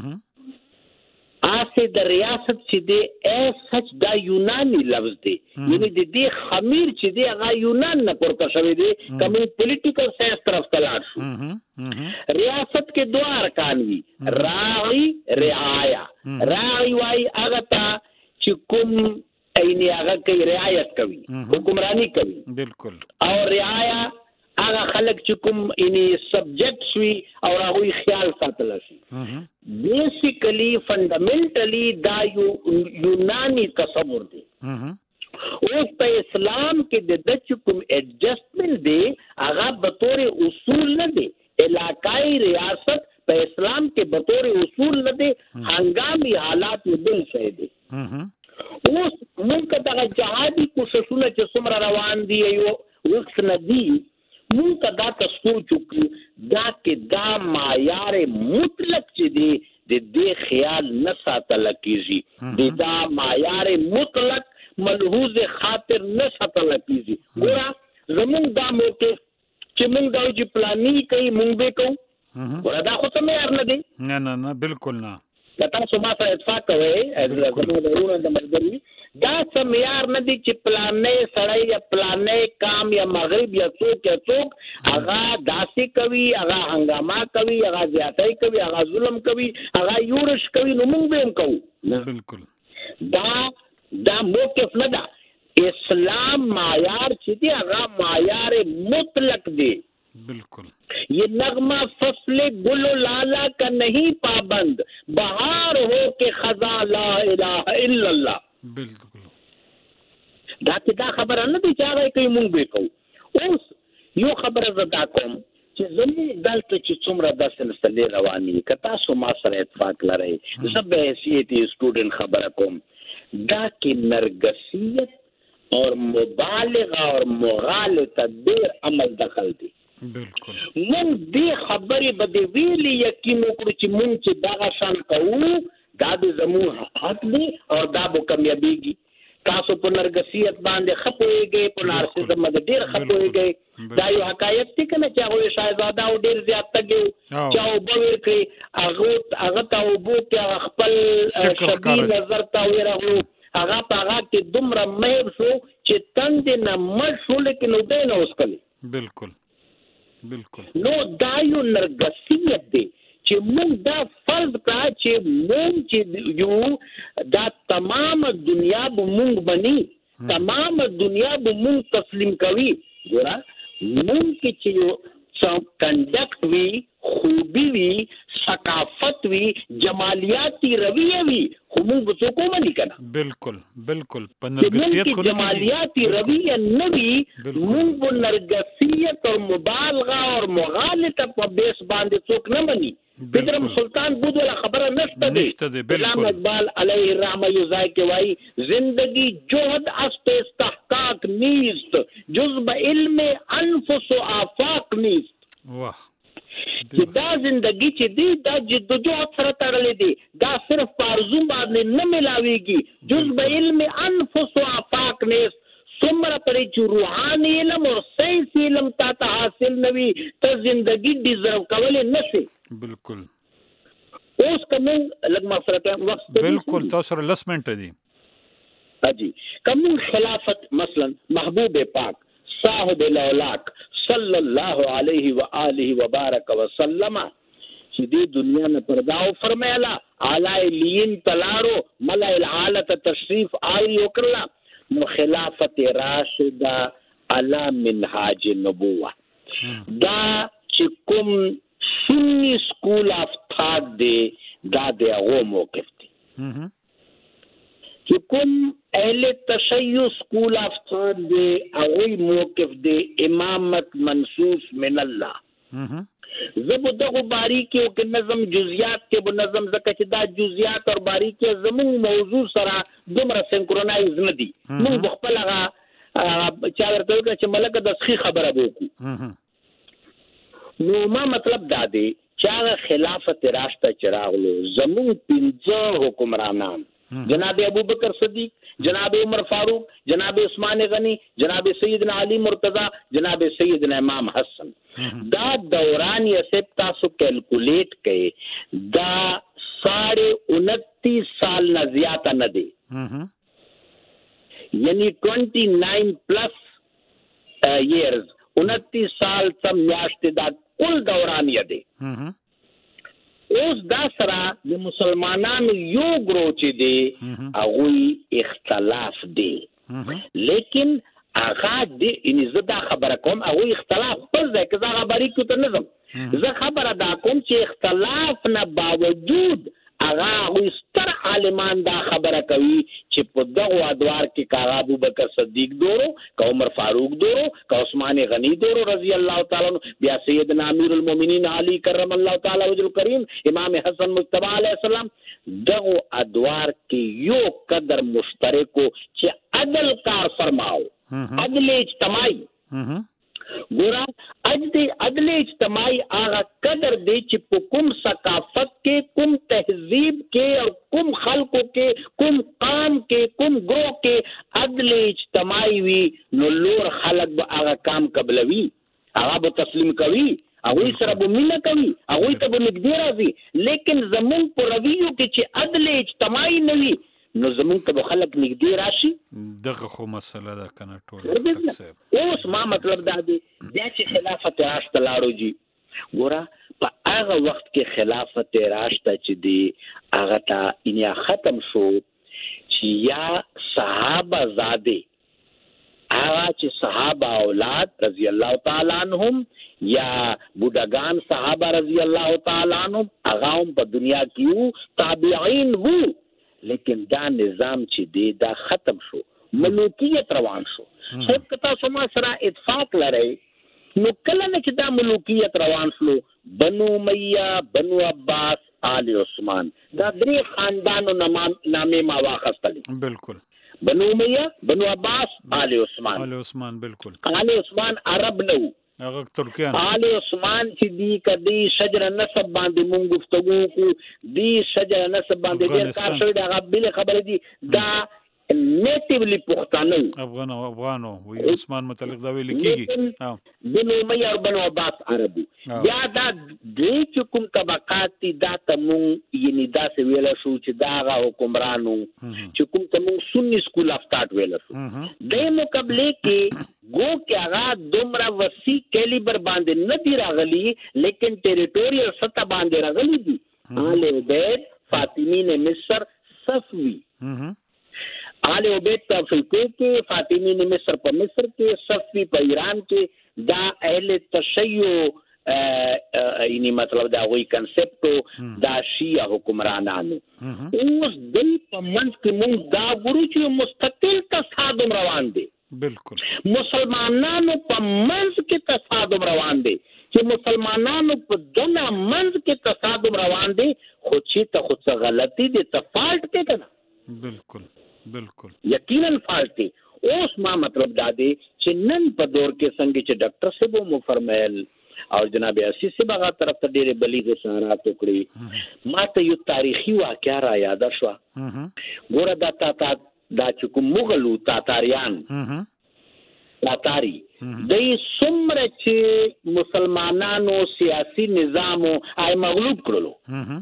آسے دا ریاست چی دی اے سچ دا یونانی لفظ دی یعنی دی دی خمیر چی دی اگا یونان نا پورتا شوی دی کمی پولیٹیکل سینس طرف تلار شو ریاست کے دو ارکانوی راغی رعایا راغی وائی اگتا چی کم اینی آغا کئی رعایت کوي حکمرانی کوي بالکل اور رعایا آغا خلق چکم اینی سبجیکٹ شوی اور آغوی خیال ساتل شي بیسیکلی فنڈامنٹلی دا یونانی تصور دی اوس په اسلام کې د چکم ایڈجسٹمنٹ دی آغا بطور اصول نه دی علاقائی ریاست په اسلام کې بطور اصول نه دی ہنگامی حالات میں بل شای دی اوس مونږ دغه جهادي کوششونه چې څومره روان دي یو وخت نه دي مونږ دا تاسو چوکو دا کې دا معیار مطلق چې دی د دې خیال نه ساتل کیږي د دا معیار مطلق ملحوظ خاطر نه ساتل کیږي ګوره زمونږ دا موقف چې مونږ دا چې پلانینګ کوي مونږ به کوو ګوره دا خو څه معیار نه دی نه نه نه بالکل نه تاسو ما سره اتفاق کوئ زموږ ضرورت د ملګری دا څه معیار نه دی چې پلانې سړی یا پلانې کام یا مغرب یا څوک یا څوک هغه داسې کوي هغه هنګامه کوي هغه زیاتۍ کوي هغه ظلم کوي هغه یورش کوي نو موږ به هم کوو بالکل دا دا موقف نه ده اسلام معیار چې دی هغه معیار مطلق دی بالکل یہ نغمہ فصل گل و لالا کا نہیں پابند بہار ہو کے خزاں لا الہ الا اللہ بالکل دا چې دا خبره نه دی چې هغه کوي مونږ به کوو اوس یو خبره زدا کوم چې زموږ دلته چې څومره دا سلسلې روانې که تاسو ما سره اتفاق لرئ زه به حیثیت سټوډنټ خبره کوم دا کې نرګسیت اور مبالغه اور مغالطه ډېر عمل دخل دی بالکل مونږ دې خبرې به دې ویلي یقین وکړو چې مونږ چې دغه شان کوو دا د زموږ حق دی او دا به کامیابېږي تاسو په نرګسیت باندې ښه پوهېږئ په نارسیزم باندې ډېر ښه پوهېږئ دا یو حقایق دی که نه چې هغوی شهزاده او ډېر زیات تږی و چې اوبه ورکړي هغه هغه ته اوبو کې هغه خپل شدي نظر ته ورغلو هغه په هغه کې دومره مهر شو چې تندې نه مړ شو لیکن اوبه یې نه وڅښلې بالکل بالکل نو دا یو نرګسیت دی چې موږ دا فرض کړه چې موږ چې یو دا تمام دنیا به موږ بني تمام دنیا به موږ تسلیم کوي ګوره موږ کې چې یو کنډکټ وي خوبي وي ثقافت وي جمالیاتي رویه وي خو موږ به څوک ومني که نه بالکل بالکل په نرګسیت خو جمالیاتي رویه نه وي موږ به نرګسیت اور مبالغه اور مغالطه په بیس باندې څوک نه مني بدرم سلطان بود والا خبره نشته دی علامه اقبال علیه الرحمه یو ځای کې وایي زندگی جهد است استحقاق نیست جز به علم انفس و آفاق نیست واه چې دا زندگی چې دی دا جدوجہد سره تړلې دی، دا صرف پارزو باندې نه ملاويږي. جز به علم انفس او افاق نیس څومره پرې چې روحاني علم او ساينس علم تا ته حاصل نوي ته زندگی ډیزرو کولای نشي. بالکل. اوس کوم لږ مفرته وخت بالکل تاسو سره لس منټه دي. اجي کوم خلافت مثلا محبوب پاک صاحب الاولاق صلی الله علیه و آله و بارک وسلم چې دې دنیا نه پرداو فرمایلا اعلی لین تلارو ملأ العالت تشریف آئی وکړه نو خلافت راشده علی منهاج نبوه دا چې کوم سنی سکول اف تھاٹ دی دا د هغه موقف دی. چې کوم اهل تشیع سکول اف تھاٹ دی هغه موقف دی امامت منصوص من الله. زب دغه باریکیو کې نظم جزئیات کې به نظم زکه چې دا جزئیات او باریکي زمون موضوع سره دومره سنکرونایز نه دي. موږ خپل هغه چا ورته چې ملک د صحیح خبره وکړو. نو ما مطلب دا دی چې هغه خلافت راشده چراغلو زمون پنځه حکمرانان جناب ابو بکر صدیق، جناب عمر فاروق، جناب عثمان غنی، جناب سیدنا علی مرتضی، جناب سیدنا امام حسن دا دوران یہ سب تاسو کیلکولیٹ کئے دا ساڑھے انتیس سال نہ زیادہ نہ دے یعنی ٹوینٹی نائن پلس ایئرز انتیس سال سم میاشت دا کل دوران یہ دے. اوس دا سره د مسلمانانو یو ګروچ دی هغوی اختلاف دی لیکن هغه د ان زدا خبره کوم هغوی اختلاف پر ځای کې هغه باریکو ته نظم زه خبره دا کوم چې اختلاف نه باوجود هغه هغوی ستر عالمان دا خبره کوي چې په دغه ادوار کې کا ابو بکر صدیق دورو کا عمر فاروق دورو کا عثمان غنی دورو رضی الله تعالی عنہ بیا سیدنا امیر المؤمنین علی کرم الله تعالی وجه الکریم امام حسن مجتبی علیہ السلام دغه ادوار کې یو قدر مشترکو چې عدل کار فرماو عدل اجتماعی ګورا عدل عدل اجتماعی هغه قدر دی چې په کوم ثقافت کې کوم تهذیب کې او کوم خلکو کې کوم قام کې کوم ګروه کې عدل اجتماعی وي نو لور خلک به هغه کام قبلوي هغه به تسلیم کوي هغوی سره به مینه کوي هغوی ته به نږدې راځي. لیکن زمونږ په رویو کې چې عدل اجتماعي نه وي نو زمونږ ته به خلک نږدې راشي. دغه خو مسله ده که نه ټول اوس ما مطلب دا دی بیا چې خلافت راشته لاړو جي ګوره په هغه وخت کې خلافت راشته چې دی هغه ته انیا ختم شو چې یا صحابه زاده هغه چې صحابه اولاد رضی الله تعالی عنهم یا بوډاګان صحابه رضی الله تعالی عنهم هغه هم په دنیا کې وو تابعین وو لیکن دا نظام چې دی دا ختم شو ملوکیت روان شو. صرف کتا سما سره اتفاق لري نو کله نه چې دا ملوکیت روان شو بنو امیہ بنو عباس آل عثمان دا درې خاندانو نامې ما واخستلې. بالکل بنو امیہ بنو عباس آل عثمان آل عثمان بالکل آل عثمان عرب نو هغه ترکیان آل عثمان چې دی کدی شجر نسب باندې مونږ گفتگو کو دی شجر نسب باندې ډیر کار شوی دا غبل خبره دی دا نیټیولی پښتانه افغانو افغانو وی عثمان متعلق دا ویل کیږي بنو امیہ او بنو عباس عربو یا دا دې چې کوم طبقات دا تمون یعنی دا څه ویل شو چې دا غا حکمرانو چې کوم تمون سنی سکول اف تھاٹ ویل شو د مقابله کې گو کې هغه دومره وسیع کیلیبر باندې نه دی راغلی لیکن ټریټوریل سطح باندې راغلی دي. آل عبید فاطمین مصر صفوی آل عبید په افریقا کې فاطمین مصر په مصر کې صفوی په ایران کې دا اهل تشیع یعنی مطلب دا وی کنسپټو دا شیعه حکمرانانو اوس دل په منځ کې موږ دا ګورو چې مستقل تصادم روان دي. بالکل مسلمانانو په منځ کې تصادم روان دي چې مسلمانانو په دنیا منځ کې تصادم روان دي خو چې ته خو څه غلطي دي ته فالټ کې کنه. بالکل بالکل یقینا فالټ اوس ما مطلب دا دی چې نن په دور کې څنګه چې ډاکټر صاحب مو فرمایل او جناب عزیز سے بغا طرف ته ډېرې بلیغ اشارات وکړي. ما ته یو تاریخي واقعه را یاده شوه. ګوره دا تا دا چې کوم مغلو تاتاریان تاتاری دوی څومره چې مسلمانانو سیاسي نظامو آی مغلوب کړلو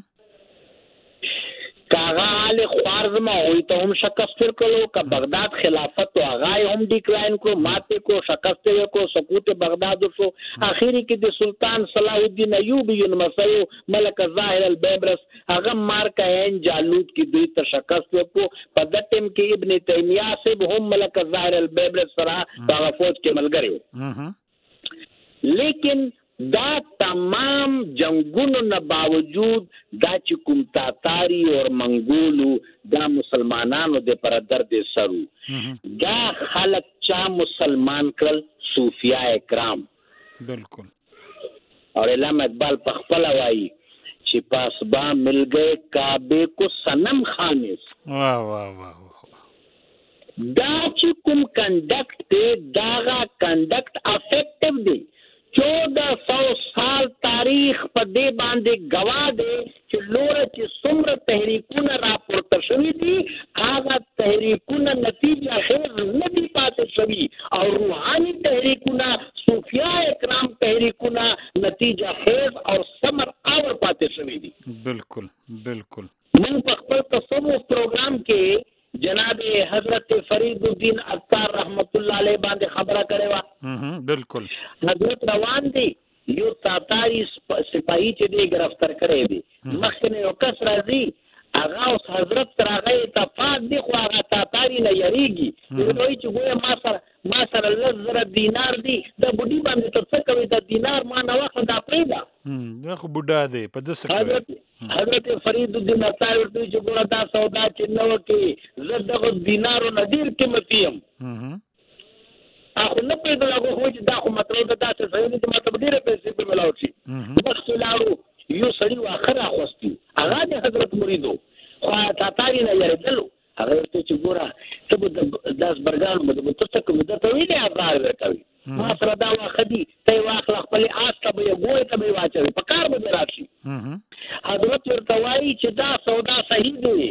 کاغا آل خوارزما ہوئی تو هم شکست کړلو که بغداد خلافت او هغه هم ډیکلاین کړو ماته کو شکست کو سقوط بغداد شو. اخیری کې د سلطان صلاح الدین ایوبی یونمسیو ملک ظاهر البیبرس هغه مارکا عین جالوت کې دوی ته شکست کو. په د ټیم کې ابن تیمیه صاحب هم ملک ظاهر البیبرس سره هغه فوج کې ملګری و. لیکن دا تمام جنگونو نه باوجود دا چې کوم تاتاری او منګولو دا مسلمانانو د پر درد سرو دا خلق چا مسلمان کړل صوفیاء کرام. بالکل. اور علامہ اقبال په خپل وایي چې پاسبا مل گئے کعبے کو صنم خامس. واہ واہ واہ. دا چې کوم کنډکټ دی داغه کنډکټ افیکټیو دی. چودہ سو سال تاریخ په دې باندې گواه دی چې لوره چې څومره تحریکونه راپورته شوي دي هغه تحریکونه نتیجه خیز نه دي پاتې شوي او روحاني تحریکونه صوفیاء اکرام تحریکونه نتیجه خیز او ثمر آور پاتې شوي دي. بالکل بالکل. من په خپل تصوف پروګرام کې جناب حضرت فرید الدین عطار رحمت الله علیه باندې خبره کړې وه. بالکل. حضرت روان دي یو تاتاری سپاهی چې دی گرفتار کړی دی مخکې نه یو کس راځي هغه اوس حضرت تر هغه اتفاق دی خو هغه تاتاری نه یریږي وایي چې ګویا ما سره ما سره لس زره دینار دی د بوډي باندې ته څه کوي د دینار ما نه واخله دا پرېږده دا خو بوډا دی په داسې کوي. حضرت فرید الدین عطار ورته چې ګوره دا سودا چې نه وکړي زه دغه دینارو نه ډېر قیمتي یم. اخو نه پرېږدل هغه خو چې دا خو مطلب ده داسې صحیح دی چې ما ته به ډېرې پیسې په ملاو شي. مخکې لاړو یو سړي واخه راخوستي هغه د حضرت مریدو خو تاتاري نه یېرېدلو. هغه ورته چې ګوره ته به د داسبرګانو به د ته څه کوې ده ته ویلې ازار درکوي ما سره دا واخه دي ته یې واخله خپلې آس ته به یې ګوی ته به یې واچوي په کار به دې راشي. حضرت ورته وایي چې دا سودا صحیح دی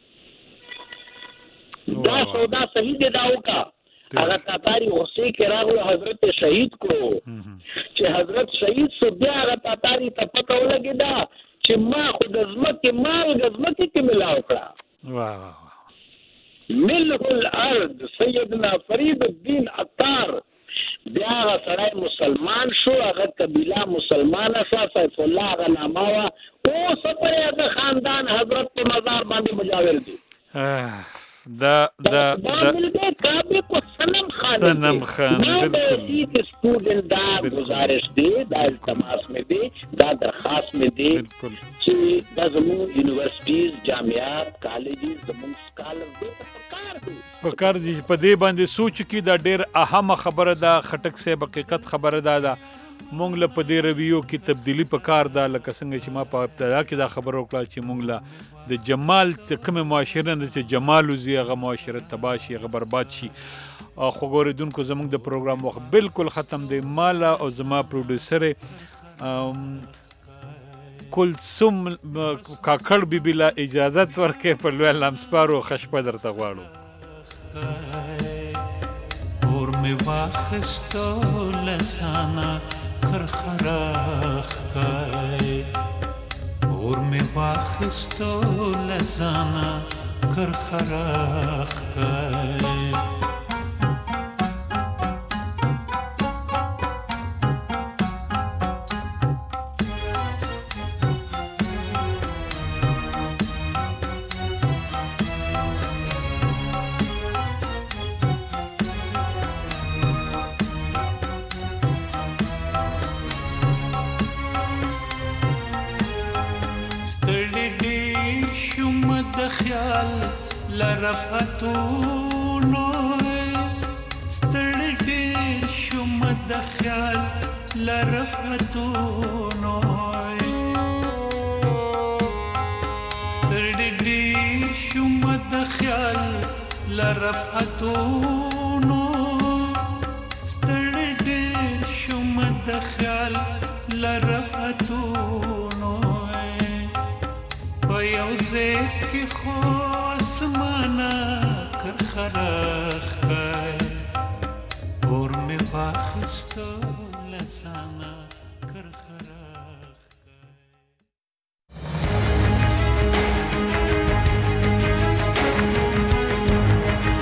دا سودا صحیح دی دا وکړه. هغه تاتاري غصې کې راغلو حضرت شهید کړو چې حضرت شهید شو بیا هغه تاتاري ته پته ولګېده چې ما خو د ځمکې مالګه ځمکې کې ملاو کړه. ملح الارض سیدنا فرید الدین عطار بیا هغه سړی مسلمان شو هغه قبیله مسلمانه شوه سیف الله هغه نامه وه اوس پرې هغه خاندان حضرت په مزار باندې مجاور دي. دا دا دا ملګری کعبے کو صنم خان صنم خان بالکل سٹوڈنٹ دا گزارش دی دا التماس میں دی دا درخواست میں دی چې دا زموږ یونیورسيټیز جامعات کالجز زموږ سکالرز دې په کار دي په کار دي په دې باندې سوچ کی دا ډېر اهمه خبره ده. خټک صاحب حقیقت خبره ده دا مونږ له په دې رویو کې تبدیلی په کار ده لکه څنګه چې ما په ابتدا کې دا خبره وکړه چې مونږ له د جمال کومه معاشره نه چې جمال وزي هغه معاشره تباه شي هغه برباد شي. خو ګورېدونکو زموږ د پروګرام وخت بالکل ختم دی. مالا او زما پروډوسر کلثوم کاکړ بیبي له اجازت ورکړې په لوی لمسپارو خشپه درته غواړو. اور مې واخیستو لسانه کرخراخ کای اور مې واخیستو لسانه کرخراخ کای خیال لرفتونو ستړي ډېر شوم د خیال لرفتونو ستړي ډېر شوم د خیال لرفتونو ستړي ډېر شوم د خیال لرفتونو په یو ځای کې خو اسمانه کرخراخ کای اور مې واخیستو لسانه کرخراخ